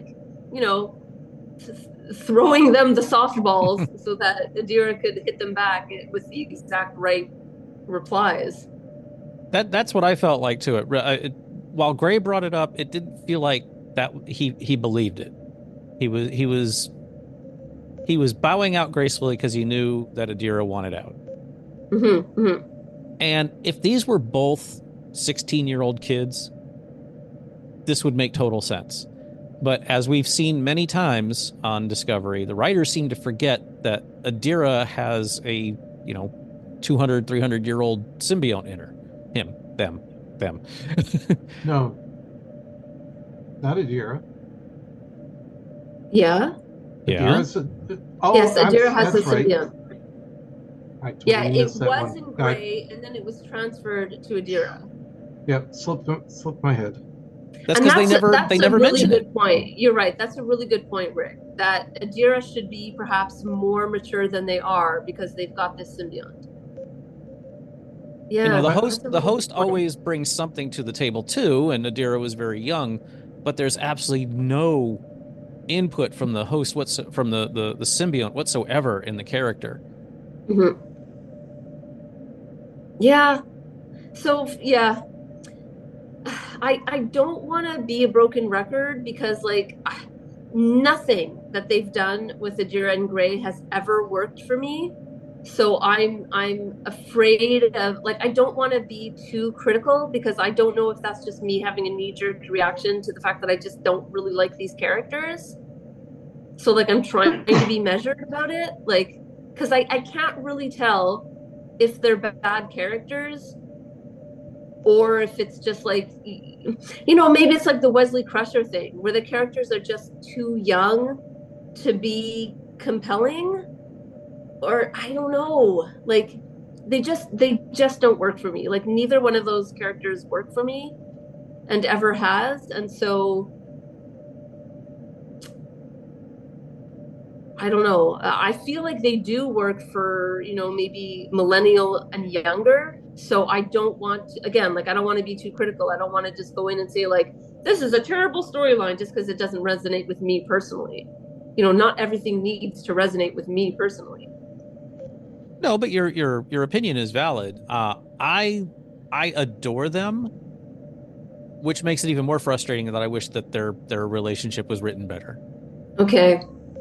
throwing them the softballs so that Adira could hit them back with the exact right replies. That's what I felt like to it. While Gray brought it up, it didn't feel like that he believed it. He was bowing out gracefully because he knew that Adira wanted out. Mm-hmm, mm-hmm. And if these were both 16-year-old kids, this would make total sense. But as we've seen many times on Discovery, the writers seem to forget that Adira has a 200, 300-year-old symbiont in her. Him, them. No, not Adira. Yeah. Yes, Adira has a symbiont. Right. It was in Gray, and then it was transferred to Adira. Yep, slipped my head. That's because they never mentioned it. That's a really good point. You're right. That's a really good point, Rick. That Adira should be perhaps more mature than they are because they've got this symbiont. Yeah, the host always brings something to the table too, and Adira was very young, but there's absolutely no input from the host from the symbiont whatsoever in the character. Mm-hmm. Yeah. So yeah, I don't want to be a broken record because like nothing that they've done with Adira and Gray has ever worked for me. So I'm afraid of, like, I don't want to be too critical because I don't know if that's just me having a knee-jerk reaction to the fact that I just don't really like these characters. So like I'm trying to be measured about it, like, because I can't really tell if they're bad characters or if it's just like, maybe it's like the Wesley Crusher thing where the characters are just too young to be compelling. Or I don't know, like they just don't work for me. Like neither one of those characters work for me and ever has. And so I don't know. I feel like they do work for, maybe millennial and younger. So I don't want to, again, like I don't want to be too critical. I don't want to just go in and say like, this is a terrible storyline just because it doesn't resonate with me personally. Not everything needs to resonate with me personally. No, but your opinion is valid. I adore them, which makes it even more frustrating that I wish that their relationship was written better. Okay.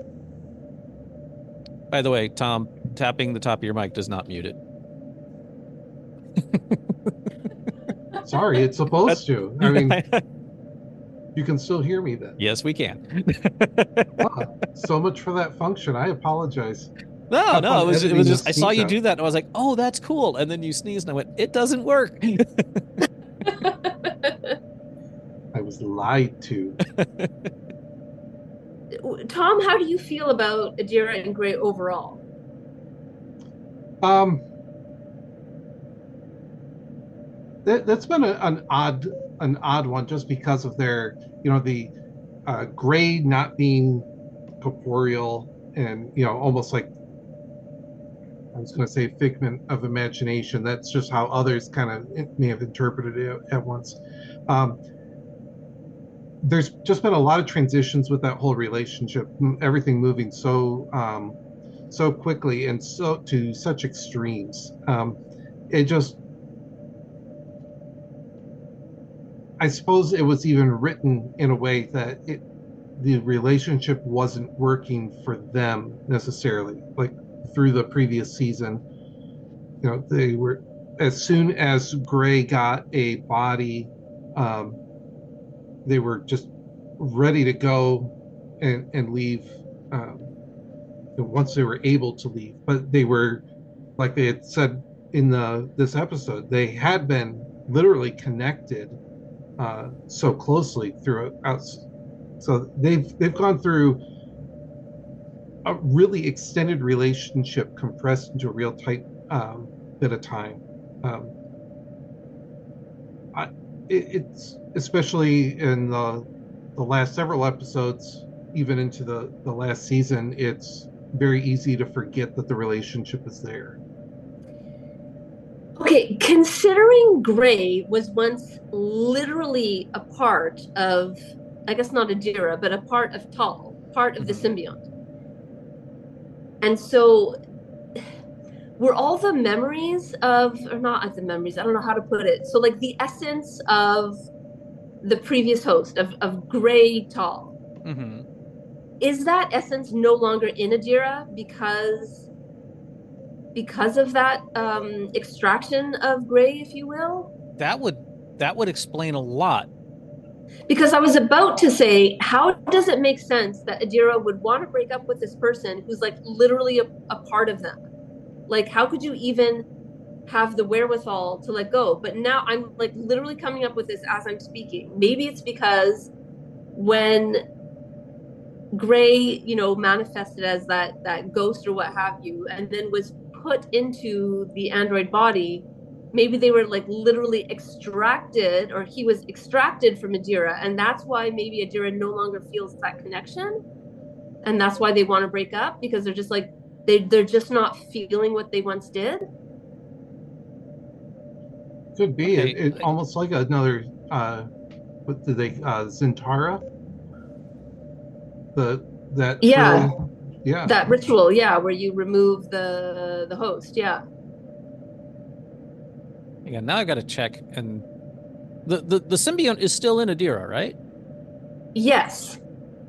By the way, Tom, tapping the top of your mic does not mute it. Sorry, it's supposed to. I mean, you can still hear me then. Yes, we can. So much for that function. I apologize. No, it was just I saw you out. do that and I was like, oh, that's cool. And then you sneezed and I went, it doesn't work. I was lied to. Tom, how do you feel about Adira and Gray overall? That's been an odd one, just because of their, the Gray not being corporeal and, almost like, I was going to say figment of imagination. That's just how others kind of may have interpreted it at once. There's just been a lot of transitions with that whole relationship, everything moving so quickly and so to such extremes. I suppose it was even written in a way that the relationship wasn't working for them necessarily. Like through the previous season, they were, as soon as Gray got a body, they were just ready to go and leave once they were able to leave. But they were, like they had said in this episode, they had been literally connected so closely throughout. So they've gone through a really extended relationship compressed into a real tight bit of time. It's especially in the last several episodes, even into the last season, it's very easy to forget that the relationship is there. Okay, considering Gray was once literally a part of, I guess not Adira, but a part of Tal, part of the symbiont. And so were all the memories of, or not the memories, I don't know how to put it. So like the essence of the previous host of Gray Tal, is that essence no longer in Adira because of that extraction of Gray, if you will? That would explain a lot. Because I was about to say, how does it make sense that Adira would want to break up with this person who's like literally a part of them? Like, how could you even have the wherewithal to let go? But now I'm like literally coming up with this as I'm speaking. Maybe it's because when Gray, manifested as that ghost or what have you, and then was put into the android body, maybe they were like literally extracted, or he was extracted from Adira, and that's why maybe Adira no longer feels that connection, and that's why they want to break up, because they're just like they're just not feeling what they once did. Could be. Okay. It almost like another what did they Zentara? That ritual, where you remove the host. Yeah, now I've got to check, and the symbiont is still in Adira, right? Yes.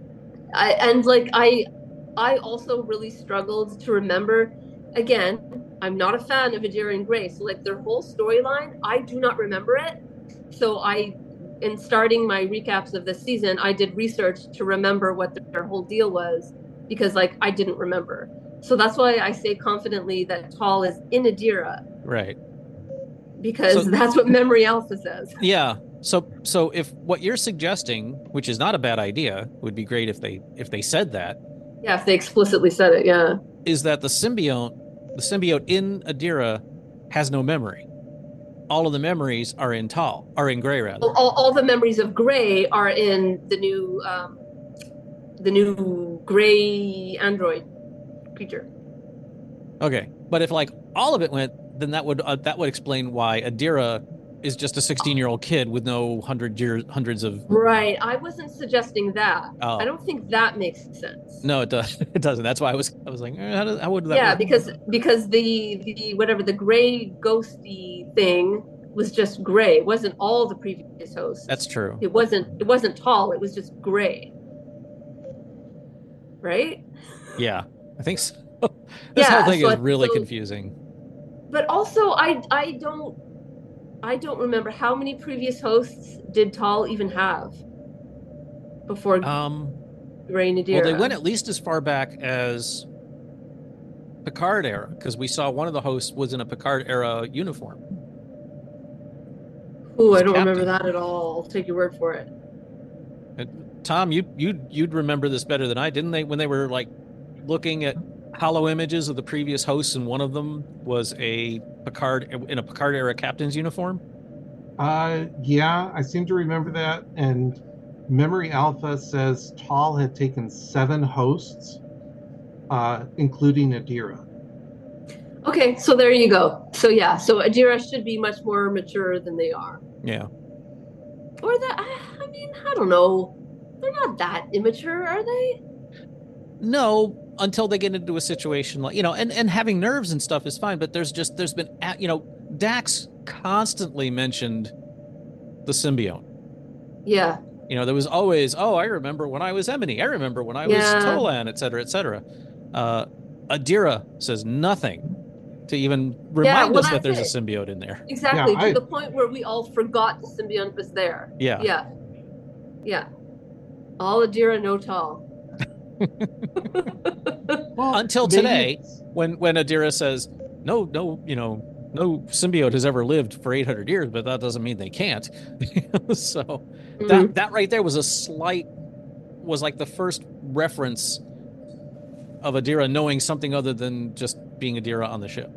I also really struggled to remember. Again, I'm not a fan of Adira and Gray, so like their whole storyline, I do not remember it. So in starting my recaps of this season, I did research to remember what their whole deal was, because like I didn't remember. So that's why I say confidently that Tal is in Adira. Right. Because that's what Memory Alpha says. Yeah. So if what you're suggesting, which is not a bad idea, would be great if they said that. Yeah, if they explicitly said it, yeah. Is that the symbiote in Adira has no memory. All of the memories are in Gray, rather. All the memories of Gray are in the new Gray android creature. Okay, but if like all of it went, then that would explain why Adira is just a 16-year-old kid with no hundreds of. Right, I wasn't suggesting that. Oh. I don't think that makes sense. No, it does. It doesn't. That's why I was like, how would that? Yeah, work? because the whatever the Gray ghosty thing was just Gray. It wasn't all the previous hosts. That's true. It wasn't Tall. It was just Gray. Right? Yeah, I think so. This whole thing is really confusing. But also, I don't remember how many previous hosts did Tall even have before Gray Nadira. Well, they went at least as far back as Picard era, because we saw one of the hosts was in a Picard era uniform. Ooh, I don't remember that at all. I'll take your word for it. Tom, you'd remember this better than I, didn't they? When they were like looking at hollow images of the previous hosts, and one of them was a Picard era captain's uniform. Yeah, I seem to remember that. And Memory Alpha says Tall had taken 7 hosts, including Adira. Okay, so there you go. So yeah, so Adira should be much more mature than they are. Yeah. Or that, I mean, I don't know. They're not that immature, are they? No, until they get into a situation like, and having nerves and stuff is fine, but there's been, Dax constantly mentioned the symbiote. Yeah. There was always, I remember when I was Emily. I remember when I was Tolan, et cetera, et cetera. Adira says nothing to even remind us that there's a symbiote in there. Exactly, to the point where we all forgot the symbiote was there. Yeah. Yeah. Yeah. All Adira, no Tall. Well, until today, when Adira says, no symbiote has ever lived for 800 years, but that doesn't mean they can't. So that right there was like the first reference of Adira knowing something other than just being Adira on the ship.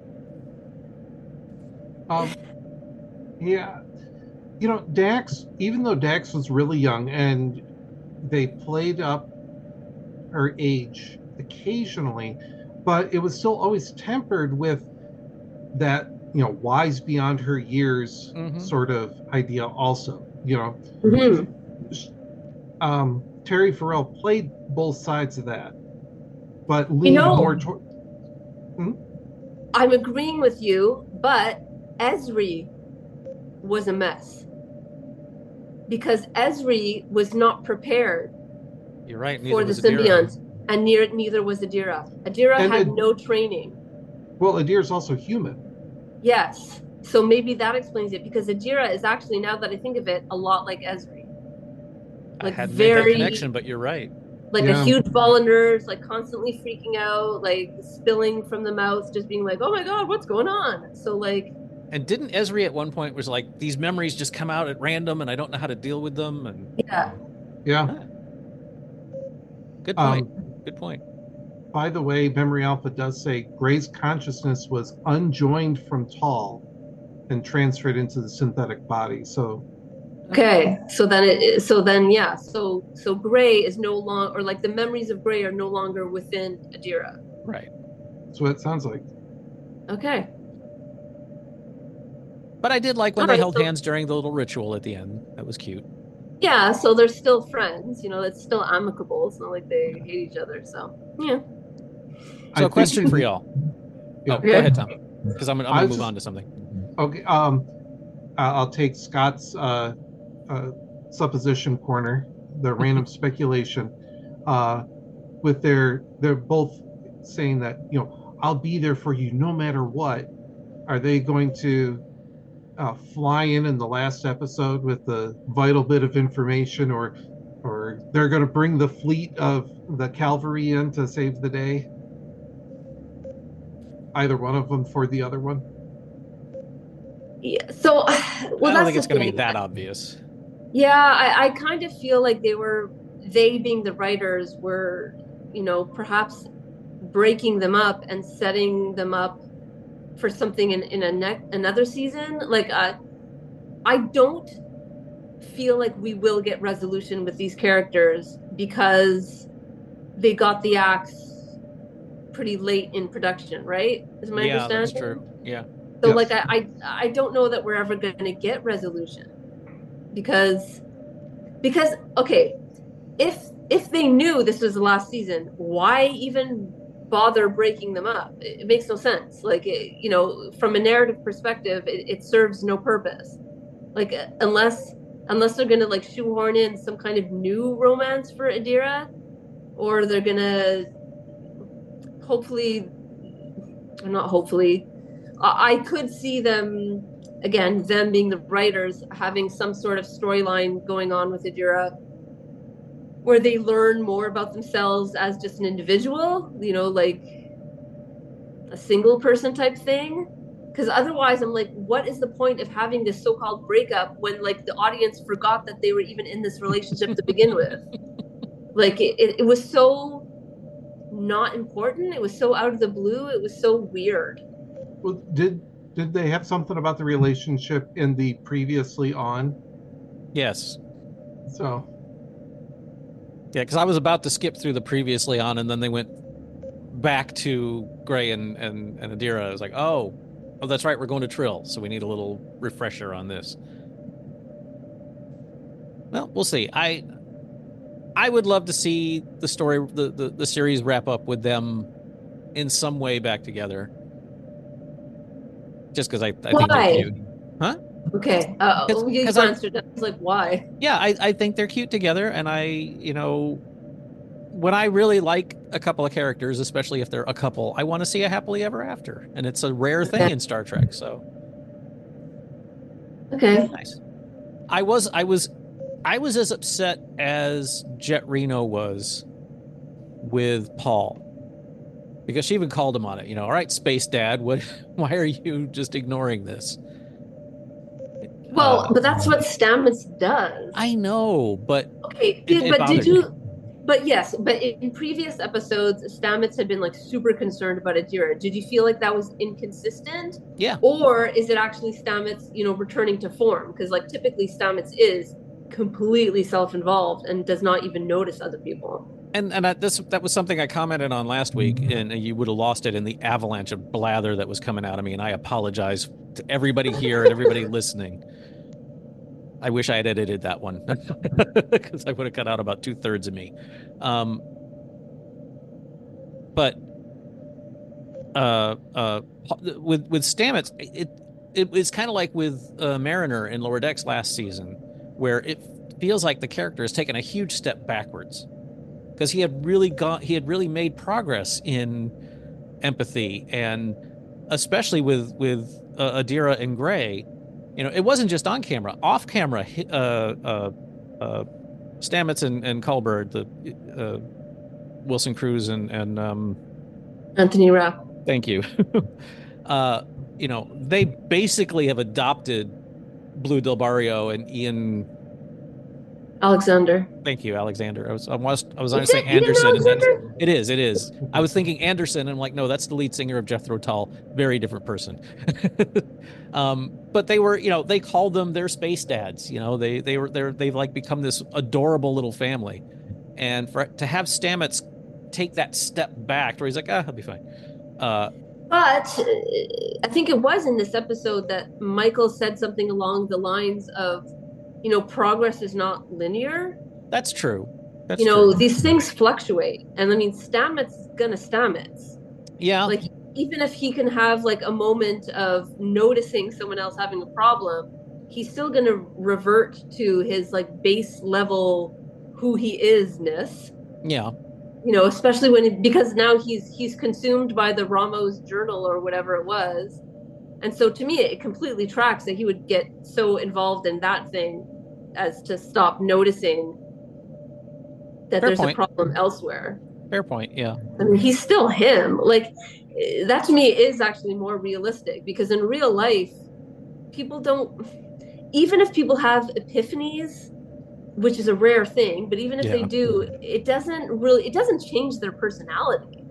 Yeah. Dax, even though Dax was really young and they played up her age occasionally, but it was still always tempered with that, wise beyond her years sort of idea also, Terry Farrell played both sides of that, but leaned more toward... I'm agreeing with you, but Ezri was a mess. Because Ezri was not prepared. You're right. For the symbionts, and neither was Adira. Adira had no training. Well, Adira's also human. Yes, so maybe that explains it. Because Adira is actually, now that I think of it, a lot like Ezri. Like, I hadn't made that connection, but you're right. Like a huge ball of nerves, like constantly freaking out, like spilling from the mouth, just being like, "Oh my god, what's going on?" So like. And didn't Ezri at one point was like, these memories just come out at random and I don't know how to deal with them? And yeah. Good point. Good point. By the way, Memory Alpha does say Gray's consciousness was unjoined from Tall and transferred into the synthetic body. So okay, so then so Gray is no longer, or like the memories of Gray are no longer within Adira. Right. That's what it sounds like. Okay. But I did like when they held hands during the little ritual at the end. That was cute. Yeah, so they're still friends. It's still amicable. It's not like they hate each other. So, yeah. So a question for y'all. Yeah. Oh, go ahead, Tom. Because I'm going to move on to something. Okay. I'll take Scott's supposition corner, the random speculation. They're both saying that, I'll be there for you no matter what. Are they going to fly in the last episode with the vital bit of information, or they're going to bring the fleet of the cavalry in to save the day? Either one of them for the other one? Yeah, so I don't think it's going to be that obvious. Yeah, I kind of feel like they being the writers were, perhaps breaking them up and setting them up for something in another season. Like I don't feel like we will get resolution with these characters because they got the axe pretty late in production, right? Is my understanding? Yeah, that's true. Yeah. So like I don't know that we're ever going to get resolution because okay, if they knew this was the last season, why even bother breaking them up? It makes no sense. Like, from a narrative perspective, it serves no purpose. Like, unless they're gonna like shoehorn in some kind of new romance for Adira, or they're gonna I could see them being the writers, having some sort of storyline going on with Adira where they learn more about themselves as just an individual, like a single person type thing. Because otherwise I'm like, what is the point of having this so-called breakup when like the audience forgot that they were even in this relationship to begin with? Like it was so not important. It was so out of the blue. It was so weird. Well, did they have something about the relationship in the previously on? Yes. So. Yeah, because I was about to skip through the previously on, and then they went back to Gray and Adira. I was like, oh, that's right. We're going to Trill, so we need a little refresher on this. Well, we'll see. I would love to see the story, the series wrap up with them in some way back together. Just because I think they're cute. Huh? Okay. You answered that. I was like, why? Yeah, I think they're cute together, and when I really like a couple of characters, especially if they're a couple, I want to see a happily ever after, and it's a rare thing in Star Trek. So, okay, nice. I was as upset as Jet Reno was with Paul, because she even called him on it. All right, Space Dad, why are you just ignoring this? Well, but that's what Stamets does. I know, but okay. But in previous episodes, Stamets had been like super concerned about Adira. Did you feel like that was inconsistent? Yeah. Or is it actually Stamets, returning to form? Because like typically Stamets is completely self-involved and does not even notice other people. And that was something I commented on last week, and you would have lost it in the avalanche of blather that was coming out of me, and I apologize to everybody here and everybody listening. I wish I had edited that one, because I would have cut out about 2/3 of me. But with Stamets, it was kind of like with Mariner in Lower Decks last season, where it feels like the character has taken a huge step backwards, because he had really made progress in empathy, and especially with Adira and Gray. It wasn't just on camera, off camera. Stamets and Culber, the Wilson Cruz and Anthony Rapp. Thank you. They basically have adopted Blue Del Barrio and Ian Alexander. Thank you, Alexander. I was going to say Anderson. It is. I was thinking Anderson, and I'm like, no, that's the lead singer of Jethro Tull. Very different person. But they were, they called them their space dads. They've like become this adorable little family, and to have Stamets take that step back, where he's like, I'll be fine. But I think it was in this episode that Michael said something along the lines of, progress is not linear. That's true. These things fluctuate. And I mean, Stamets is gonna Stamets. Yeah. Like, even if he can have like a moment of noticing someone else having a problem, he's still gonna revert to his like base level who he is-ness. Yeah. Especially because now he's consumed by the Ramos journal or whatever it was. And so to me, it completely tracks that he would get so involved in that thing as to stop noticing that there's a problem elsewhere. Fair point, yeah. I mean, he's still him. Like, that to me is actually more realistic, because in real life, people don't, even if people have epiphanies, which is a rare thing, but even if they do, it doesn't change their personality.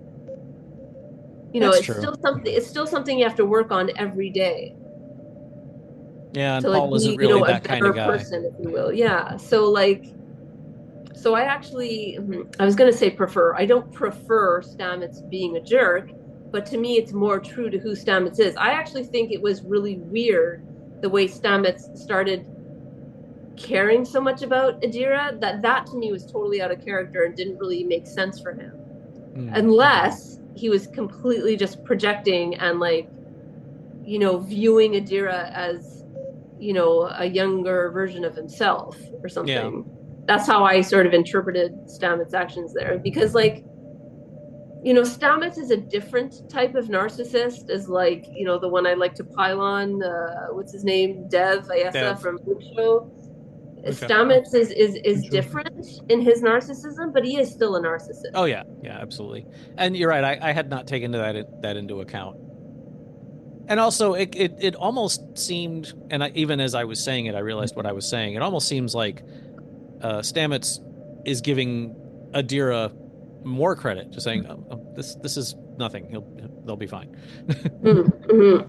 It's still something you have to work on every day. Yeah, and Paul isn't really that kind of guy. Person, if you will. Yeah. So I actually, I was going to say prefer. I don't prefer Stamets being a jerk, but to me, it's more true to who Stamets is. I actually think it was really weird the way Stamets started caring so much about Adira. That to me was totally out of character and didn't really make sense for him. Unless he was completely just projecting and like, you know, viewing Adira as, you know, a younger version of himself or something. Yeah. That's how I sort of interpreted Stamets' actions there, because like, you know, Stamets is a different type of narcissist, is like, you know, the one I like to pile on, what's his name? Dev Ayesa from Luke Show. Okay. Stamets is different in his narcissism, but he is still a narcissist. Oh yeah, yeah, absolutely. And you're right. I had not taken that into account. And also, it almost seemed, and even as I was saying it, I realized what I was saying. It almost seems like Stamets is giving Adira more credit, just saying, oh, this is nothing. They'll be fine. Mm-hmm.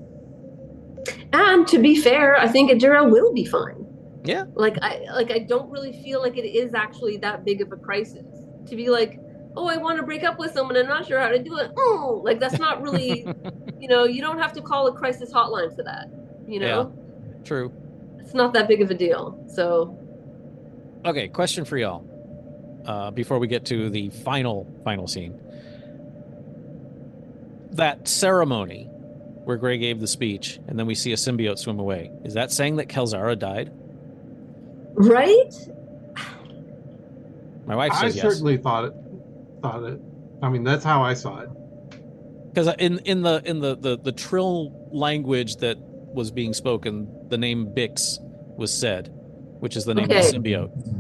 And to be fair, I think Adira will be fine. Yeah. I don't really feel like it is actually that big of a crisis to be like, oh, I want to break up with someone, I'm not sure how to do it. Oh, like that's not really, you know, you don't have to call a crisis hotline for that, you know? Yeah, true. It's not that big of a deal. So. Okay, question for y'all. Before we get to the final scene. That ceremony where Gray gave the speech and then we see a symbiote swim away. Is that saying that Kelzara died? Right? My wife says yes. I certainly thought it. I mean, that's how I saw it. Because in the Trill language that was being spoken, the name Bix was said, which is the name of the symbiote.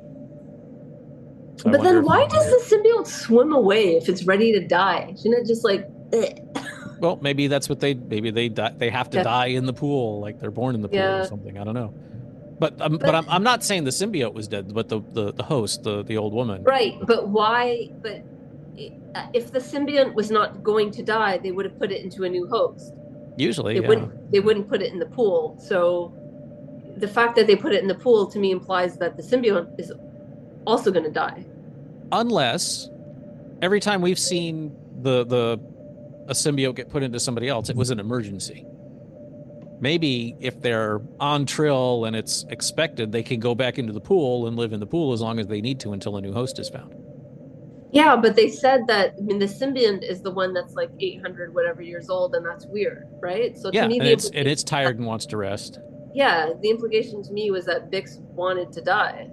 So but then why does the symbiote swim away if it's ready to die? Shouldn't it just like... Well, maybe that's what they have to die in the pool, like they're born in the pool or something. I don't know. But I'm not saying the symbiote was dead, but the host, the old woman. Right, but why? But if the symbiote was not going to die, they would have put it into a new host. Usually, they wouldn't put it in the pool. So the fact that they put it in the pool to me implies that the symbiote is also going to die. Unless every time we've seen a symbiote get put into somebody else, it was an emergency. Maybe if they're on Trill and it's expected, they can go back into the pool and live in the pool as long as they need to until a new host is found. Yeah, but they said that, I mean, the symbiont is the one that's like 800 whatever years old, and that's weird, right? So to me, it's tired and wants to rest. Yeah, the implication to me was that Bix wanted to die.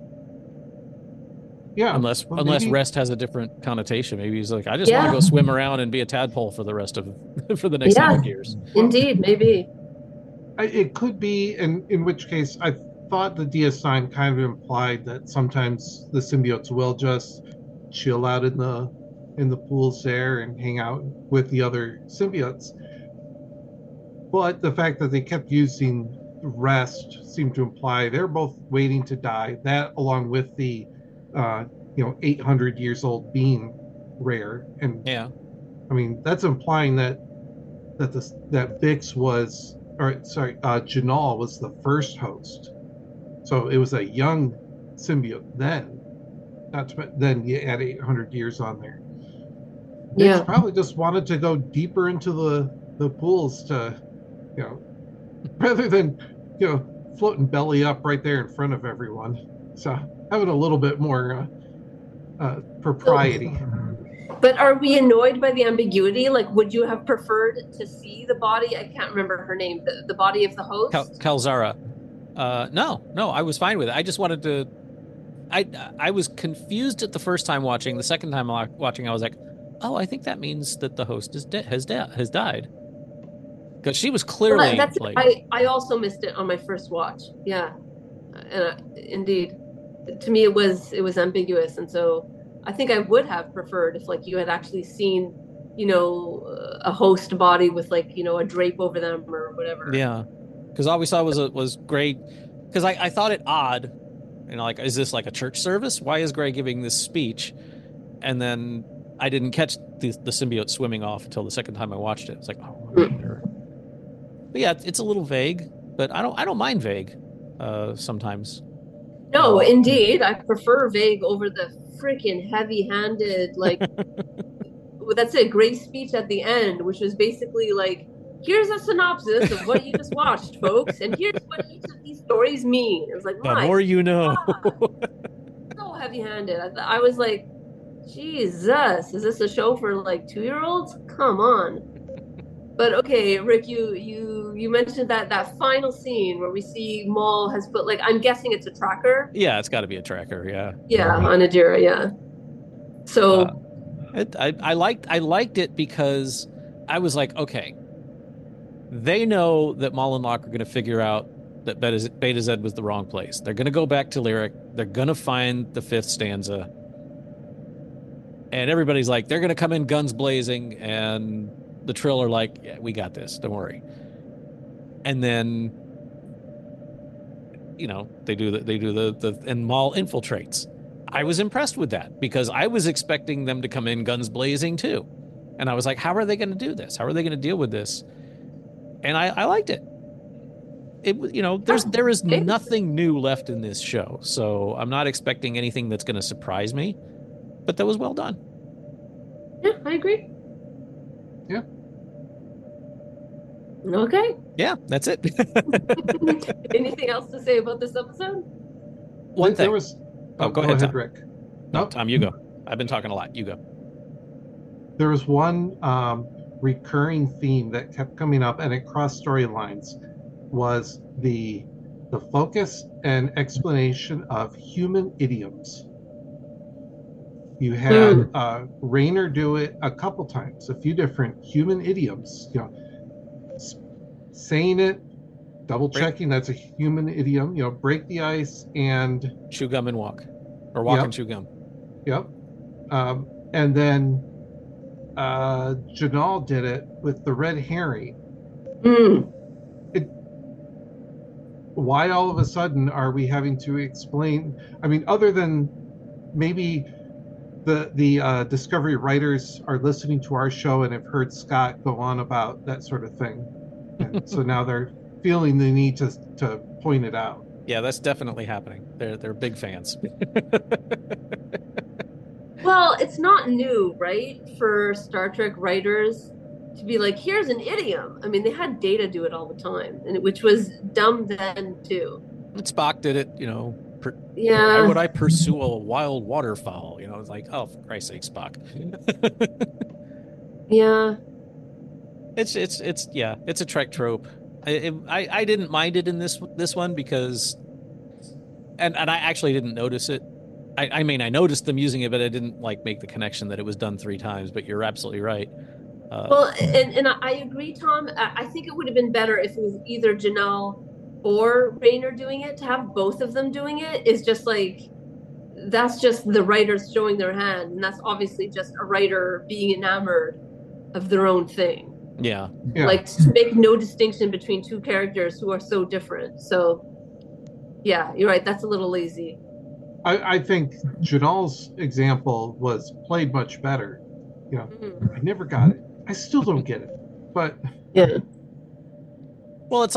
Yeah, unless rest has a different connotation. Maybe he's like, I just want to go swim around and be a tadpole for the next 100 years. Indeed, maybe. It could be, and in which case, I thought the DS9 kind of implied that sometimes the symbiotes will just chill out in the pools there and hang out with the other symbiotes. But the fact that they kept using rest seemed to imply they're both waiting to die. That, along with the 800 years old being rare, and I mean that's implying that Bix was, Janal was the first host, so it was a young symbiote then. Then you add 800 years on there. Yeah, Bix probably just wanted to go deeper into the pools to, rather than floating belly up right there in front of everyone. So having a little bit more propriety. But are we annoyed by the ambiguity? Like, would you have preferred to see the body? I can't remember her name. The body of the host? Kelzara. No, I was fine with it. I just wanted to... I was confused at the first time watching. The second time watching, I was like, oh, I think that means that the host has died. Because she was clearly... I also missed it on my first watch. Yeah. Indeed. To me, it was ambiguous, and so I think I would have preferred if you had actually seen, a host body with a drape over them or whatever. Yeah, because all we saw was Gray. Because I thought it odd, is this like a church service? Why is Gray giving this speech? And then I didn't catch the symbiote swimming off until the second time I watched it. It's like, oh, but yeah, it's a little vague, but I don't mind vague sometimes. No, indeed. I prefer vague over the freaking heavy-handed, that's a great speech at the end, which was basically here's a synopsis of what you just watched, folks, and here's what each of these stories mean. It was like, the more you know. So heavy-handed. I was like, Jesus, is this a show for like 2-year-olds? Come on. But okay, Rick, you mentioned that final scene where we see Maul has put, like, I'm guessing it's a tracker. Yeah, it's got to be a tracker. Yeah. Yeah, on Adira. Yeah. So I liked it because I was like, okay, they know that Maul and Locke are going to figure out that Beta Z was the wrong place. They're going to go back to Lyric. They're going to find the 5th stanza. And everybody's like, they're going to come in guns blazing, and the Trill are like, yeah, we got this. Don't worry. And then, they do the and Maul infiltrates. I was impressed with that because I was expecting them to come in guns blazing too. And I was like, how are they going to do this? How are they going to deal with this? And I liked it. There is nothing new left in this show. So I'm not expecting anything that's going to surprise me, but that was well done. Yeah, I agree. Yeah. Okay. Yeah, that's it. Anything else to say about this episode? One thing. Go ahead, Tom. Rick. No, Tom, you go. I've been talking a lot. You go. There was one recurring theme that kept coming up, and it crossed storylines, was the focus and explanation of human idioms. You had Raynor do it a couple times, a few different human idioms, saying it, double checking that's a human idiom, break the ice and chew gum and walk, or walk and chew gum. Yep. And then Janal did it with the red herring. Why all of a sudden are we having to explain? I mean, other than maybe the Discovery writers are listening to our show and have heard Scott go on about that sort of thing, and so now they're feeling the need to point it out. Yeah, that's definitely happening. They're big fans. Well, it's not new, right, for Star Trek writers to be like, here's an idiom. I mean, they had Data do it all the time, which was dumb then too. And Spock did it, Yeah. Why would I pursue a wild waterfowl? It's like, oh, for Christ's sake, Spock. Yeah. It's a Trek trope. I didn't mind it in this one because, and I actually didn't notice it. I mean, I noticed them using it, but I didn't make the connection that it was done 3 times. But you're absolutely right. Well, and I agree, Tom. I think it would have been better if it was either Janelle or Raynor doing it. To have both of them doing it is just that's just the writers showing their hand, and that's obviously just a writer being enamored of their own thing. Yeah. To make no distinction between 2 characters who are so different. So, yeah, you're right. That's a little lazy. I think Janal's example was played much better. I never got it. I still don't get it. But yeah. Well, it's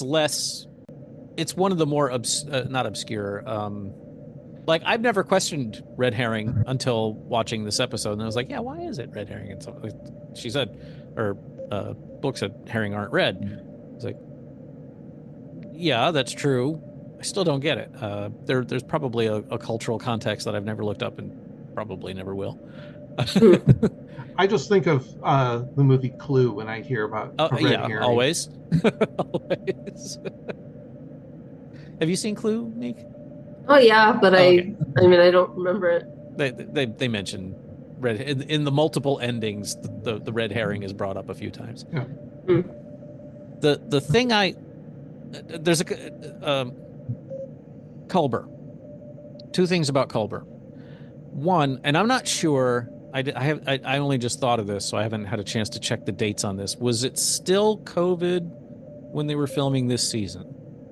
one of the more not obscure. I've never questioned red herring until watching this episode, and I was like, yeah, why is it red herring? And so she said, or book said herring aren't red. It's like, yeah, that's true. I still don't get it. There's probably a cultural context that I've never looked up and probably never will. I just think of the movie Clue when I hear about red herring. Always. Always. Have you seen Clue, Nick? Oh yeah, but I mean, I don't remember it. They mention red in the multiple endings. The red herring is brought up a few times. Yeah. The thing there's a Culber. 2 things about Culber. One, and I'm not sure. I only just thought of this, so I haven't had a chance to check the dates on this. Was it still COVID when they were filming this season?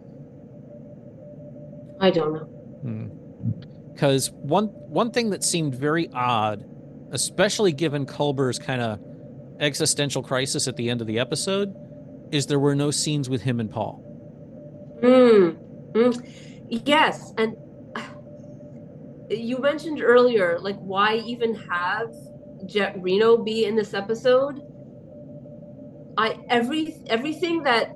I don't know. Because one thing that seemed very odd, especially given Culber's kind of existential crisis at the end of the episode, is there were no scenes with him and Paul. Yes, and you mentioned earlier, why even have Jet Reno be in this episode? Everything that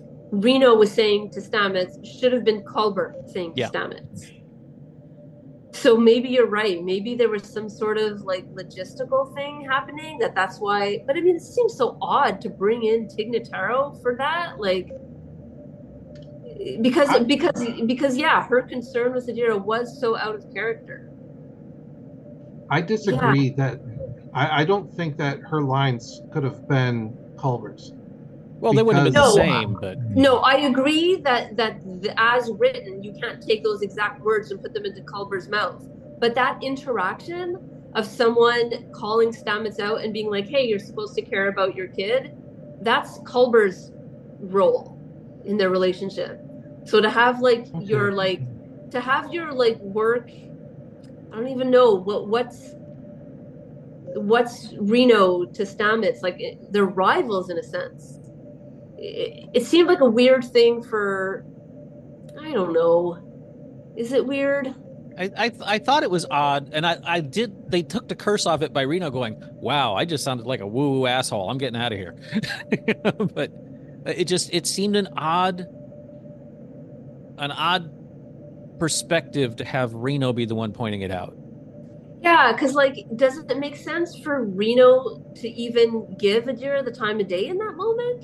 Reno was saying to Stamets should have been Culber saying to Stamets. So maybe you're right. Maybe there was some sort of like logistical thing happening that's why. But I mean, it seems so odd to bring in Tig Notaro for that, like because yeah, her concern with Sadeera was so out of character. I disagree that I don't think that her lines could have been Culber's. Well, they wouldn't have been the same, but no, I agree that as written, you can't take those exact words and put them into Culber's mouth. But that interaction of someone calling Stamets out and being like, "Hey, you're supposed to care about your kid," that's Culber's role in their relationship. So to have like your like work, I don't even know what's Reno to Stamets, like they're rivals in a sense. It seemed like a weird thing for, I don't know. Is it weird? I thought it was odd, and they took the curse off it by Reno going, "Wow, I just sounded like a woo-woo asshole. I'm getting out of here." But it seemed an odd perspective to have Reno be the one pointing it out. Yeah, because like, doesn't it make sense for Reno to even give Adira the time of day in that moment?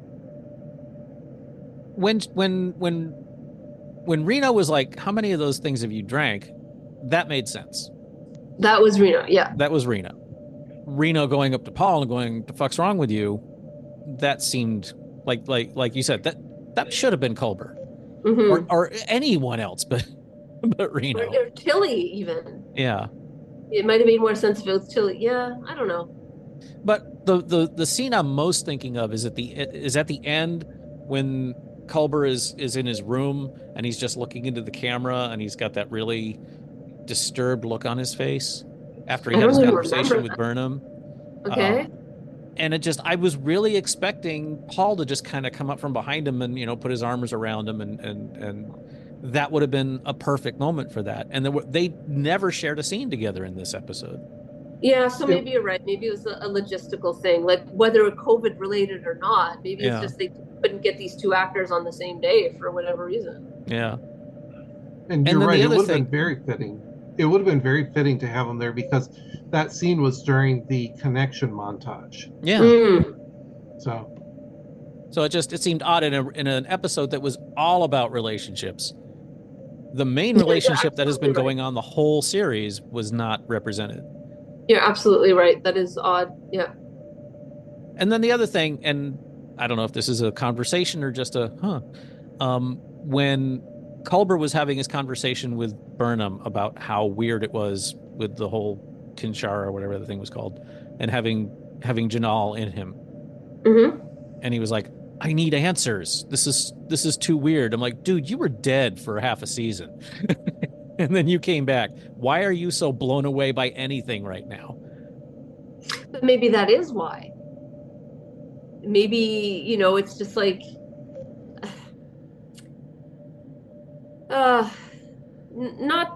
When Reno was like, "How many of those things have you drank?" That made sense. That was Reno, yeah. That was Reno. Reno going up to Paul and going, "The fuck's wrong with you?" That seemed like you said, that should have been Culber. Mm-hmm. Or anyone else, but Reno. Or Tilly even. Yeah. It might have made more sense if it was Tilly. Yeah, I don't know. But the scene I'm most thinking of is at the end when Culber is in his room and he's just looking into the camera and he's got that really disturbed look on his face after he had his conversation with Burnham. Okay. And I was really expecting Paul to just kind of come up from behind him and, put his arms around him and that would have been a perfect moment for that. And they never shared a scene together in this episode. Yeah, so maybe you're right. Maybe it was a logistical thing, like whether COVID related or not. Maybe it's just they couldn't get these two actors on the same day for whatever reason. Yeah. And you're right. It would have been very fitting. It would have been very fitting to have them there because that scene was during the connection montage. Yeah. Mm. So it seemed odd in an episode that was all about relationships. The main relationship that has been going on the whole series was not represented. You're absolutely right. That is odd. Yeah. And then the other thing, and I don't know if this is a conversation or just when Culber was having his conversation with Burnham about how weird it was with the whole Kinshara or whatever the thing was called, and having Janal in him. Mm-hmm. And he was like, "I need answers. This is too weird." I'm like, dude, you were dead for half a season. And then you came back. Why are you so blown away by anything right now? But maybe that is why. Maybe, it's just like, not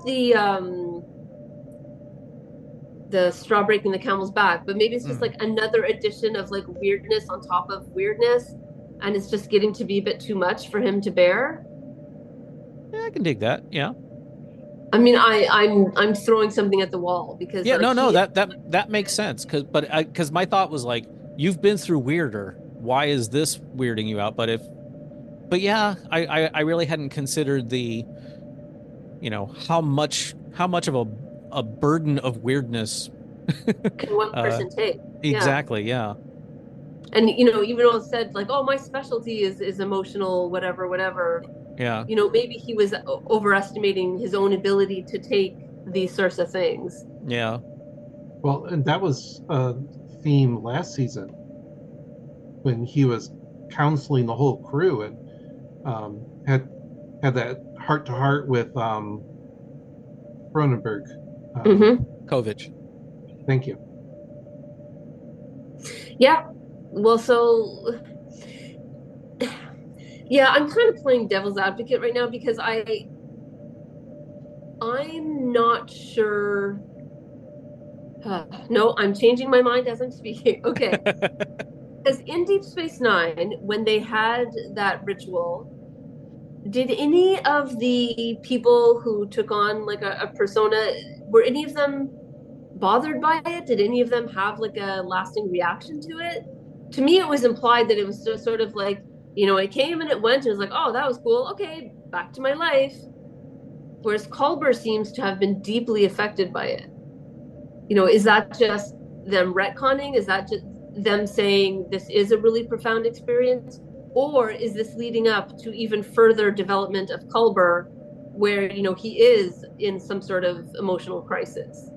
the straw breaking the camel's back, but maybe it's just like another addition of like weirdness on top of weirdness, and it's just getting to be a bit too much for him to bear. Yeah, I can dig that. Yeah. I mean, I'm throwing something at the wall because that makes sense because my thought was like, you've been through weirder. Why is this weirding you out? But yeah, I really hadn't considered the, how much of a burden of weirdness can one person take. Exactly. Yeah. And even though it said like, "Oh, my specialty is emotional, whatever." Yeah. Maybe he was overestimating his own ability to take these sorts of things. Yeah. Well, and that was a theme last season when he was counseling the whole crew and had that heart-to-heart with Cronenberg. Kovich. Thank you. Yeah. Well, so... Yeah, I'm kind of playing devil's advocate right now because I'm not sure. No, I'm changing my mind as I'm speaking. Okay. Because in Deep Space Nine, when they had that ritual, did any of the people who took on like a persona, were any of them bothered by it? Did any of them have like a lasting reaction to it? To me, it was implied that it was just sort of like, it came and it went, and it was like, oh, that was cool. Okay, back to my life. Whereas Culber seems to have been deeply affected by it. Is that just them retconning? Is that just them saying this is a really profound experience? Or is this leading up to even further development of Culber, where, he is in some sort of emotional crisis?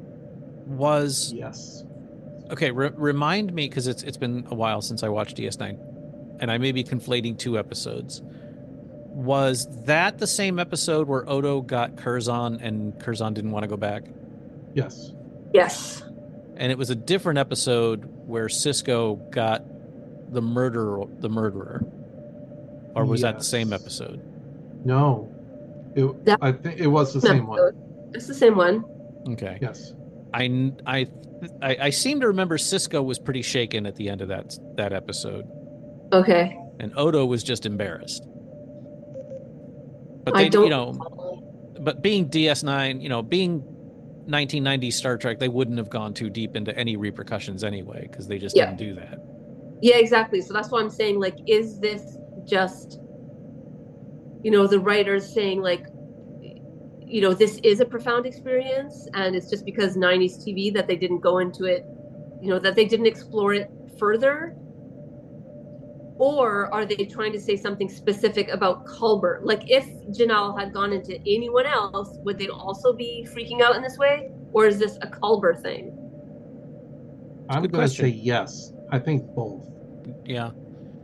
Yes. Okay, remind me, because it's been a while since I watched DS9, and I may be conflating two episodes. Was that the same episode where Odo got Curzon and Curzon didn't want to go back? Yes. Yes. And it was a different episode where Cisco got the murderer. Or was that the same episode? No. I think it was the same one. It's the same one. Okay. Yes. I seem to remember Cisco was pretty shaken at the end of that episode. Okay. And Odo was just embarrassed. But I don't. But being DS9, being 1990s Star Trek, they wouldn't have gone too deep into any repercussions anyway, because they just didn't do that. Yeah, exactly. So that's why I'm saying, like, is this just, the writers saying, like, this is a profound experience, and it's just because 90s TV that they didn't go into it, that they didn't explore it further? Or are they trying to say something specific about Culber? Like, if Janelle had gone into anyone else, would they also be freaking out in this way? Or is this a Culber thing? I'm going to say yes. I think both. Yeah.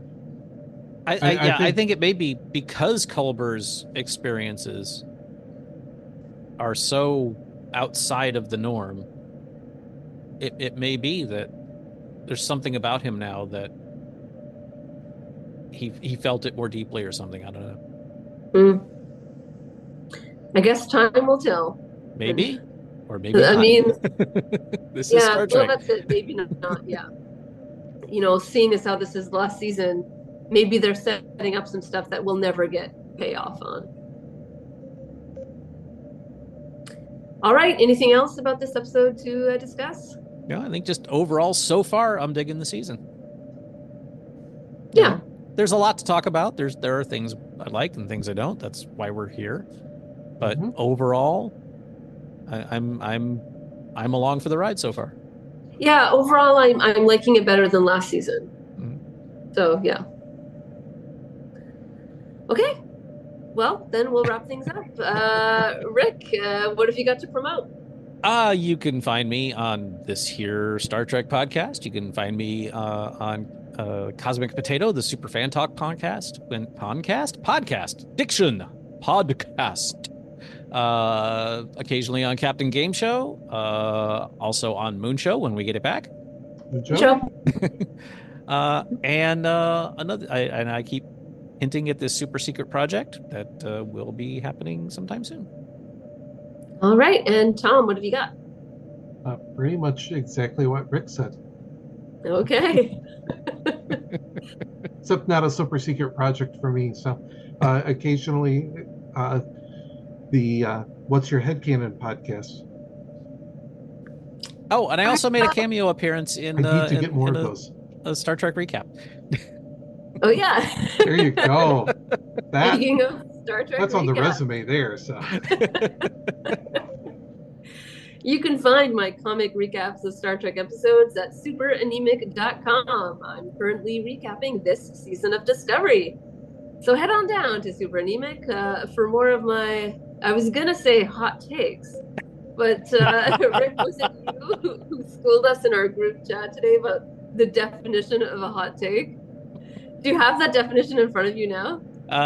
I think it may be because Culber's experiences are so outside of the norm. It may be that there's something about him now that he felt it more deeply or something. I don't know. I guess time will tell. Maybe, or maybe I not. mean, this is Star Trek. Well, that's it. Maybe not. Yeah. Seeing as how this is last season, maybe they're setting up some stuff that will never get payoff on. All right. Anything else about this episode to discuss? No, I think just overall, so far, I'm digging the season. Yeah. There's a lot to talk about. There are things I like and things I don't. That's why we're here. But overall, I'm along for the ride so far. Yeah, overall, I'm liking it better than last season. So yeah. Okay. Well, then we'll wrap things up. Rick, what have you got to promote? You can find me on this here Star Trek podcast. You can find me on Cosmic Potato, the Super Fan Talk podcast. Occasionally on Captain Game Show. Also on Moon Show when we get it back. I keep hinting at this super secret project that will be happening sometime soon. All right, and Tom, what have you got? Pretty much exactly what Rick said. Okay. Except not a super secret project for me. So occasionally the What's Your Headcanon podcast. Oh, and I also made a cameo appearance in I need to get more of those. A Star Trek recap. Oh, yeah. There you go. Speaking of Star Trek that's on the recap. resume there. So you can find my comic recaps of Star Trek episodes at superanemic.com. I'm currently recapping this season of Discovery. So head on down to Super Anemic for more of my, I was going to say hot takes, but Rick, was it you who schooled us in our group chat today about the definition of a hot take? Do you have that definition in front of you now?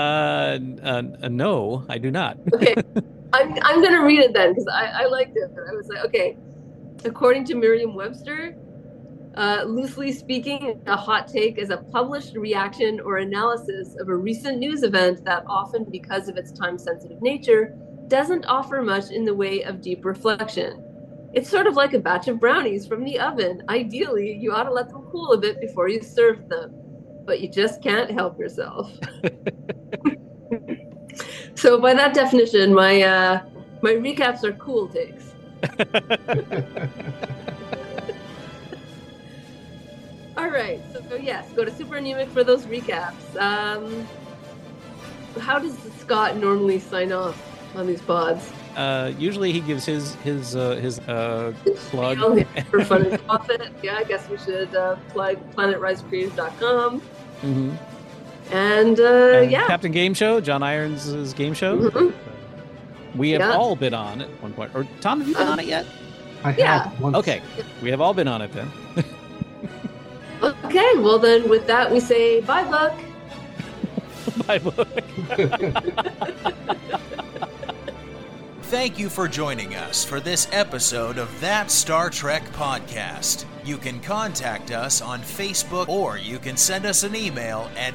No, I do not. Okay, I'm going to read it then because I liked it. I was like, okay, according to Merriam-Webster, loosely speaking, a hot take is a published reaction or analysis of a recent news event that often, because of its time-sensitive nature, doesn't offer much in the way of deep reflection. It's sort of like a batch of brownies from the oven. Ideally, you ought to let them cool a bit before you serve them, but you just can't help yourself. So by that definition, my recaps are cool takes. All right. So yes, go to Super Anemic for those recaps. How does Scott normally sign off on these pods? Usually he gives his plug. For fun and profit. Yeah, I guess we should plug PlanetRiseCreative.com. Mm-hmm. And yeah. Captain Game Show, John Irons' game show. Mm-hmm. We have all been on at one point. Or Tom, have you been on it yet? I have once. Okay, we have all been on it then. Okay, well then with that we say bye, Buck. Bye, Buck. Thank you for joining us for this episode of That Star Trek Podcast. You can contact us on Facebook, or you can send us an email at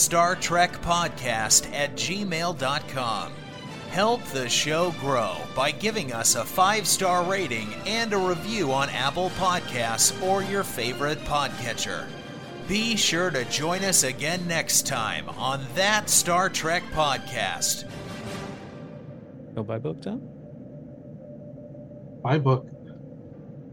thatstartrekpodcast@gmail.com. Help the show grow by giving us a 5-star rating and a review on Apple Podcasts or your favorite podcatcher. Be sure to join us again next time on That Star Trek Podcast. Go buy book, Tom? Buy book.